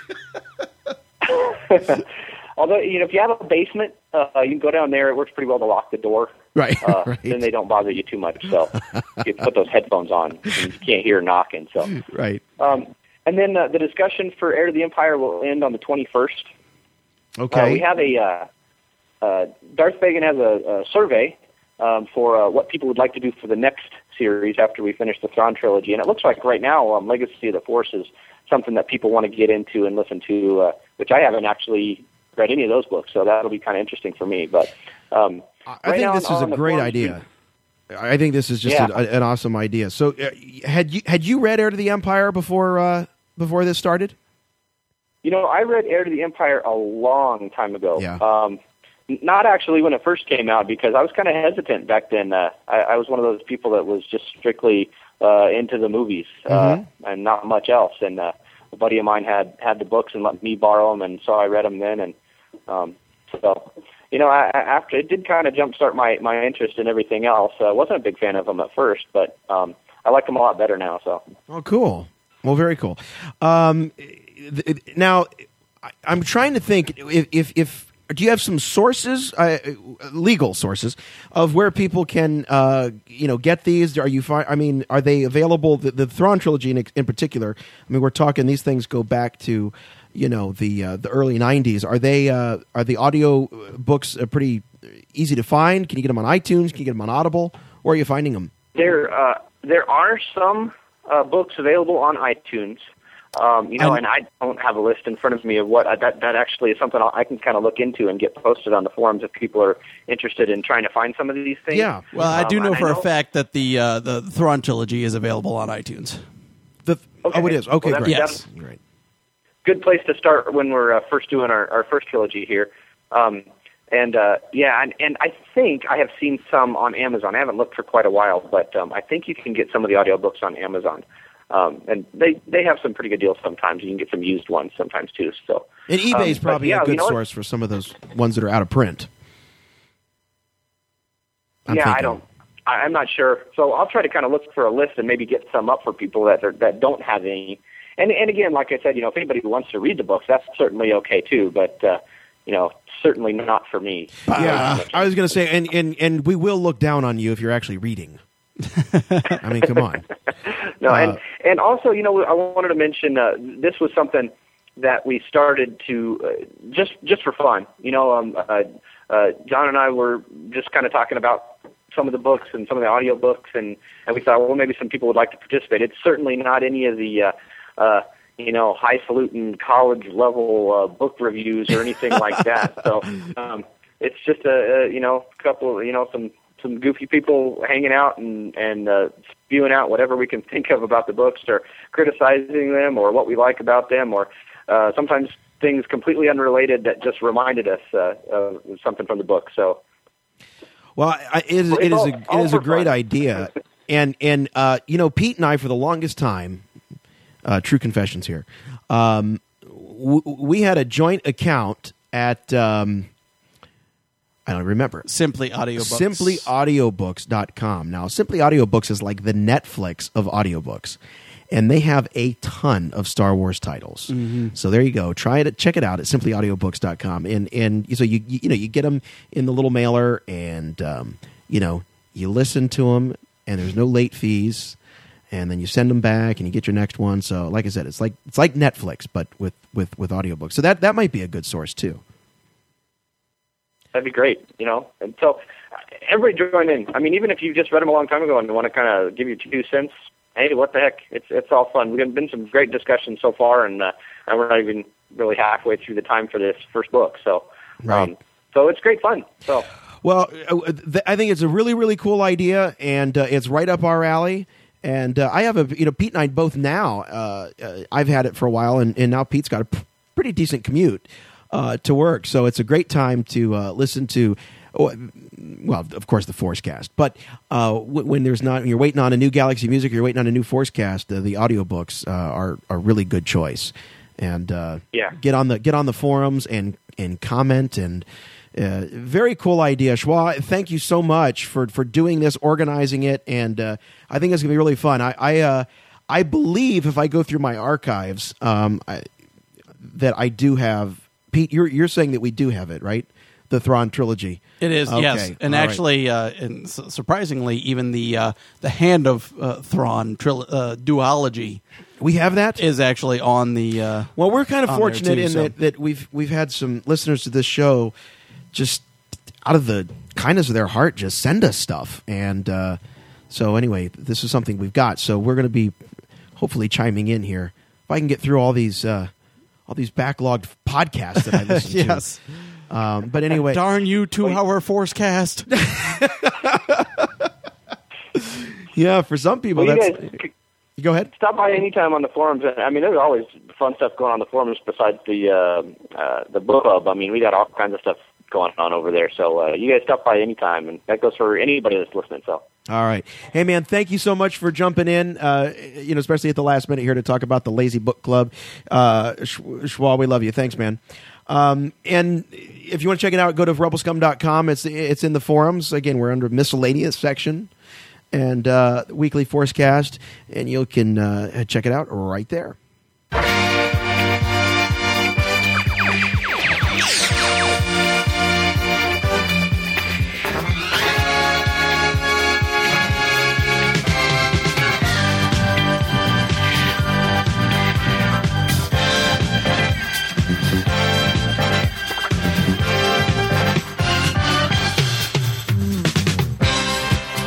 U: Although, you know, if you have a basement, uh, you can go down there. It works pretty well to lock the door.
G: Right,
U: Uh,
G: right.
U: Then they don't bother you too much. So you can put those headphones on, and you can't hear knocking. So,
G: Right.
U: um, and then uh, the discussion for Heir to the Empire will end on the twenty-first.
G: Okay.
U: Uh, we have a uh, uh, Darth Fagan has a, a survey um, for uh, what people would like to do for the next series after we finish the Thrawn trilogy, and it looks like right now um, Legacy of the Force is something that people want to get into and listen to, uh, which I haven't actually read any of those books, so that'll be kind of interesting for me. But um,
G: I
U: right
G: think
U: now
G: this
U: on-
G: is a
U: on the
G: great
U: forums,
G: idea. I think this is just
U: Yeah.
G: a, an awesome idea. So, uh, had you had you read Heir to the Empire before uh, before this started?
U: You know, I read Heir to the Empire a long time ago.
G: Yeah.
U: Um, not actually when it first came out, because I was kind of hesitant back then. Uh, I, I was one of those people that was just strictly uh, into the movies uh,
G: Mhm.
U: and not much else. And uh, a buddy of mine had had the books and let me borrow them, and so I read them then. And um, so, you know, I, I, after it did kind of jumpstart my my interest in everything else. I wasn't a big fan of them at first, but um, I like them a lot better now. So.
G: Oh, cool. Well, very cool. Um, th- now, I, I'm trying to think if if, if do you have some sources, uh, legal sources, of where people can uh, you know get these? Are you? Fi- I mean, are they available? The, the Thrawn trilogy in, in particular. I mean, we're talking these things go back to you know the uh, the early nineties. Are they uh, are the audio books uh, pretty easy to find? Can you get them on iTunes? Can you get them on Audible? Where are you finding them?
U: There uh, there are some uh, books available on iTunes. Um, you know, and, and I don't have a list in front of me of what uh, that that actually is something I'll, I can kind of look into and get posted on the forums if people are interested in trying to find some of these things.
H: Yeah, well, I do
U: um,
H: know for
U: I know,
H: a fact that the uh, the Thrawn trilogy is available on iTunes.
G: The
U: okay.
G: Oh, it is. Okay,
U: well,
G: great.
U: That's,
H: yes,
U: that's great. Good place to start when we're uh, first doing our, our first trilogy here. Um, and uh, yeah, and, and I think I have seen some on Amazon. I haven't looked for quite a while, but um, I think you can get some of the audiobooks on Amazon. Um, and they, they have some pretty good deals sometimes. You can get some used ones sometimes too. So
G: and eBay is
U: um,
G: probably
U: yeah,
G: a good
U: you know
G: source for some of those ones that are out of print. I'm
U: yeah,
G: thinking.
U: I don't. I, I'm not sure. So I'll try to kind of look for a list and maybe get some up for people that are, that don't have any. And and again, like I said, you know, if anybody who wants to read the books, that's certainly okay too. But uh, you know, certainly not for me.
G: Yeah, I was going to say, and, and and we will look down on you if you're actually reading. I mean, come on.
U: No,
G: Uh,
U: and and also, you know, I wanted to mention uh, this was something that we started to uh, just just for fun. You know, um, uh, uh, John and I were just kind of talking about some of the books and some of the audio books, and, and we thought, well, maybe some people would like to participate. It's certainly not any of the uh, uh, you know highfalutin college level uh, book reviews or anything like that. So um, it's just a, a you know couple you know some. some goofy people hanging out and, and uh, spewing out whatever we can think of about the books or criticizing them or what we like about them or uh, sometimes things completely unrelated that just reminded us uh, of something from the book. So,
G: well, I, it is, it is a, it is a great idea. And, and uh, you know, Pete and I, for the longest time, uh, true confessions here, um, w- we had a joint account at... Um, I don't remember.
H: Simply Audiobooks.
G: simply audiobooks dot com. Now, Simply Audiobooks is like the Netflix of audiobooks. And they have a ton of Star Wars titles.
H: Mm-hmm.
G: So there you go. Try it. Check it out at simply audiobooks dot com. And and so you you, you know you get them in the little mailer, and um, you know you listen to them, and there's no late fees, and then you send them back, and you get your next one. So like I said, it's like it's like Netflix, but with with with audiobooks. So that that might be a good source too.
U: That'd be great, you know. And so everybody join in. I mean, even if you just read them a long time ago and want to kind of give your two cents, hey, what the heck? It's it's all fun. We've been some great discussions so far, and uh, and we're not even really halfway through the time for this first book. So,
G: right.
U: um, so it's great fun. So,
G: well, th- I think it's a really really cool idea, and uh, it's right up our alley. And uh, I have a you know Pete and I both now. Uh, uh, I've had it for a while, and, and now Pete's got a p- pretty decent commute Uh, to work, so it's a great time to uh, listen to. Well, of course, the Forcecast, but uh, w- when there's not, when you're waiting on a new Galaxy Music, or you're waiting on a new Forcecast, uh, the audiobooks uh, are are really good choice. And uh,
U: yeah,
G: get on the get on the forums and and comment and. Uh, very cool idea, Schwa. Thank you so much for, for doing this, organizing it, and uh, I think it's gonna be really fun. I I, uh, I believe if I go through my archives, um, I, that I do have. Pete, you're you're saying that we do have it, right? The Thrawn trilogy.
H: It is,
G: okay.
H: yes, and
G: All
H: actually, right. uh, and su- surprisingly, even the uh, the Hand of uh, Thrawn tril- uh, duology,
G: we have that
H: is actually on the. Uh,
G: well, we're kind of fortunate
H: too,
G: in
H: so.
G: that, that we've we've had some listeners to this show, just out of the kindness of their heart, just send us stuff, and uh, so anyway, this is something we've got. So we're going to be hopefully chiming in here if I can get through all these. Uh, all these backlogged podcasts that I listen
H: yes.
G: to. Um, but anyway.
H: Darn you, two-hour Forcecast.
G: Yeah, for some people,
U: well,
G: that's...
U: You guys,
G: go ahead.
U: Stop by anytime on the forums. I mean, there's always fun stuff going on the forums besides the uh, uh, the book club. I mean, we got all kinds of stuff going on over there. So uh, you guys stop by anytime, and that goes for anybody that's listening. So.
G: All right. Hey, man, thank you so much for jumping in, uh, you know, especially at the last minute here to talk about the Lazy Book Club. Uh, Schwa, we love you. Thanks, man. Um, and if you want to check it out, go to rebel scum dot com. It's it's in the forums. Again, we're under miscellaneous section and uh, weekly Forcecast, and you can uh, check it out right there.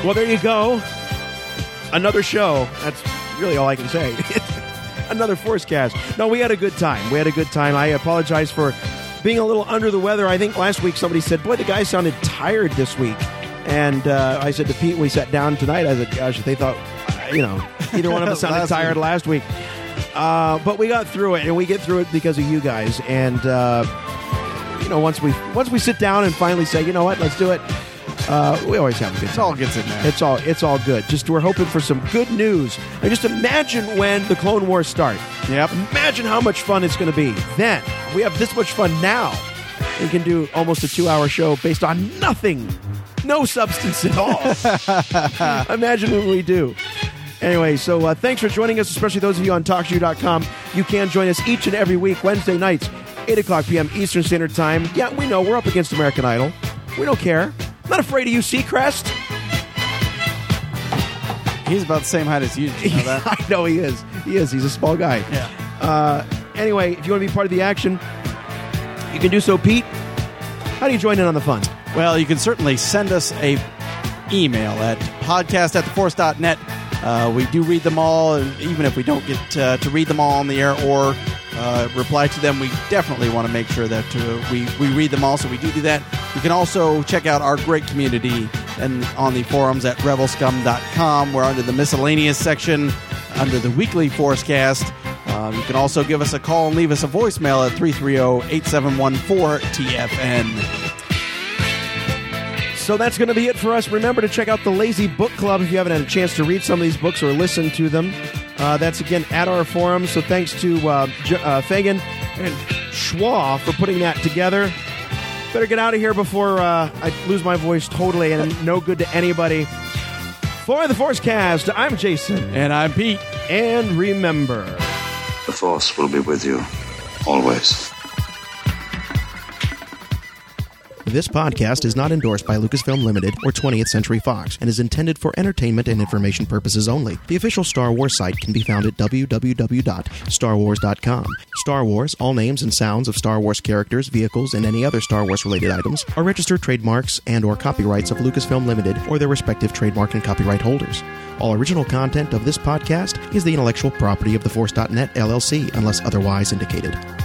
G: Well, there you go. Another show. That's really all I can say. Another Forcecast. No, we had a good time. We had a good time. I apologize for being a little under the weather. I think last week somebody said, boy, the guy sounded tired this week. And uh, I said to Pete, when we sat down tonight, I said, gosh, they thought, you know, either one of us sounded tired week. last week. Uh, but we got through it, and we get through it because of you guys. And, uh, you know, once we once we sit down and finally say, you know what, let's do it, uh, we always have a good time.
H: It all gets in there.
G: It's all, it's all good. Just we're hoping for some good news. And just imagine when the Clone Wars start.
H: Yep.
G: Imagine how much fun it's going to be. Then, we have this much fun now. We can do almost a two-hour show based on nothing. No substance at all. Imagine what we do. Anyway, so uh, thanks for joining us, especially those of you on talk shoe dot com. You can join us each and every week, Wednesday nights, eight o'clock p.m. Eastern Standard Time. Yeah, we know, we're up against American Idol. We don't care. Not afraid of you, Seacrest.
H: He's about the same height as you. Did you know that?
G: I know he is. He is. He's a small guy.
H: Yeah.
G: Uh, anyway, if you want to be part of the action, you can do so. Pete, how do you join in on the fun?
H: Well, you can certainly send us a email at podcast at the force dot net. Uh, we do read them all, and even if we don't get uh, to read them all on the air or uh, reply to them, we definitely want to make sure that uh, we, we read them all, so we do do that. You can also check out our great community and on the forums at rebel scum dot com. We're under the miscellaneous section, under the weekly Forcecast. Uh, you can also give us a call and leave us a voicemail at three three zero, eight seven one four, T F N.
G: So that's going to be it for us. Remember to check out the Lazy Book Club if you haven't had a chance to read some of these books or listen to them. Uh, that's, again, at our forum. So thanks to uh, J- uh, Fagan and Schwa for putting that together. Better get out of here before uh, I lose my voice totally and I'm no good to anybody. For the Forcecast, I'm Jason.
H: And I'm Pete.
G: And remember,
B: the Force will be with you, always.
G: This podcast is not endorsed by Lucasfilm Limited or twentieth Century Fox and is intended for entertainment and information purposes only. The official Star Wars site can be found at w w w dot star wars dot com. Star Wars, all names and sounds of Star Wars characters, vehicles, and any other Star Wars-related items are registered trademarks and or copyrights of Lucasfilm Limited or their respective trademark and copyright holders. All original content of this podcast is the intellectual property of the force dot net L L C unless otherwise indicated.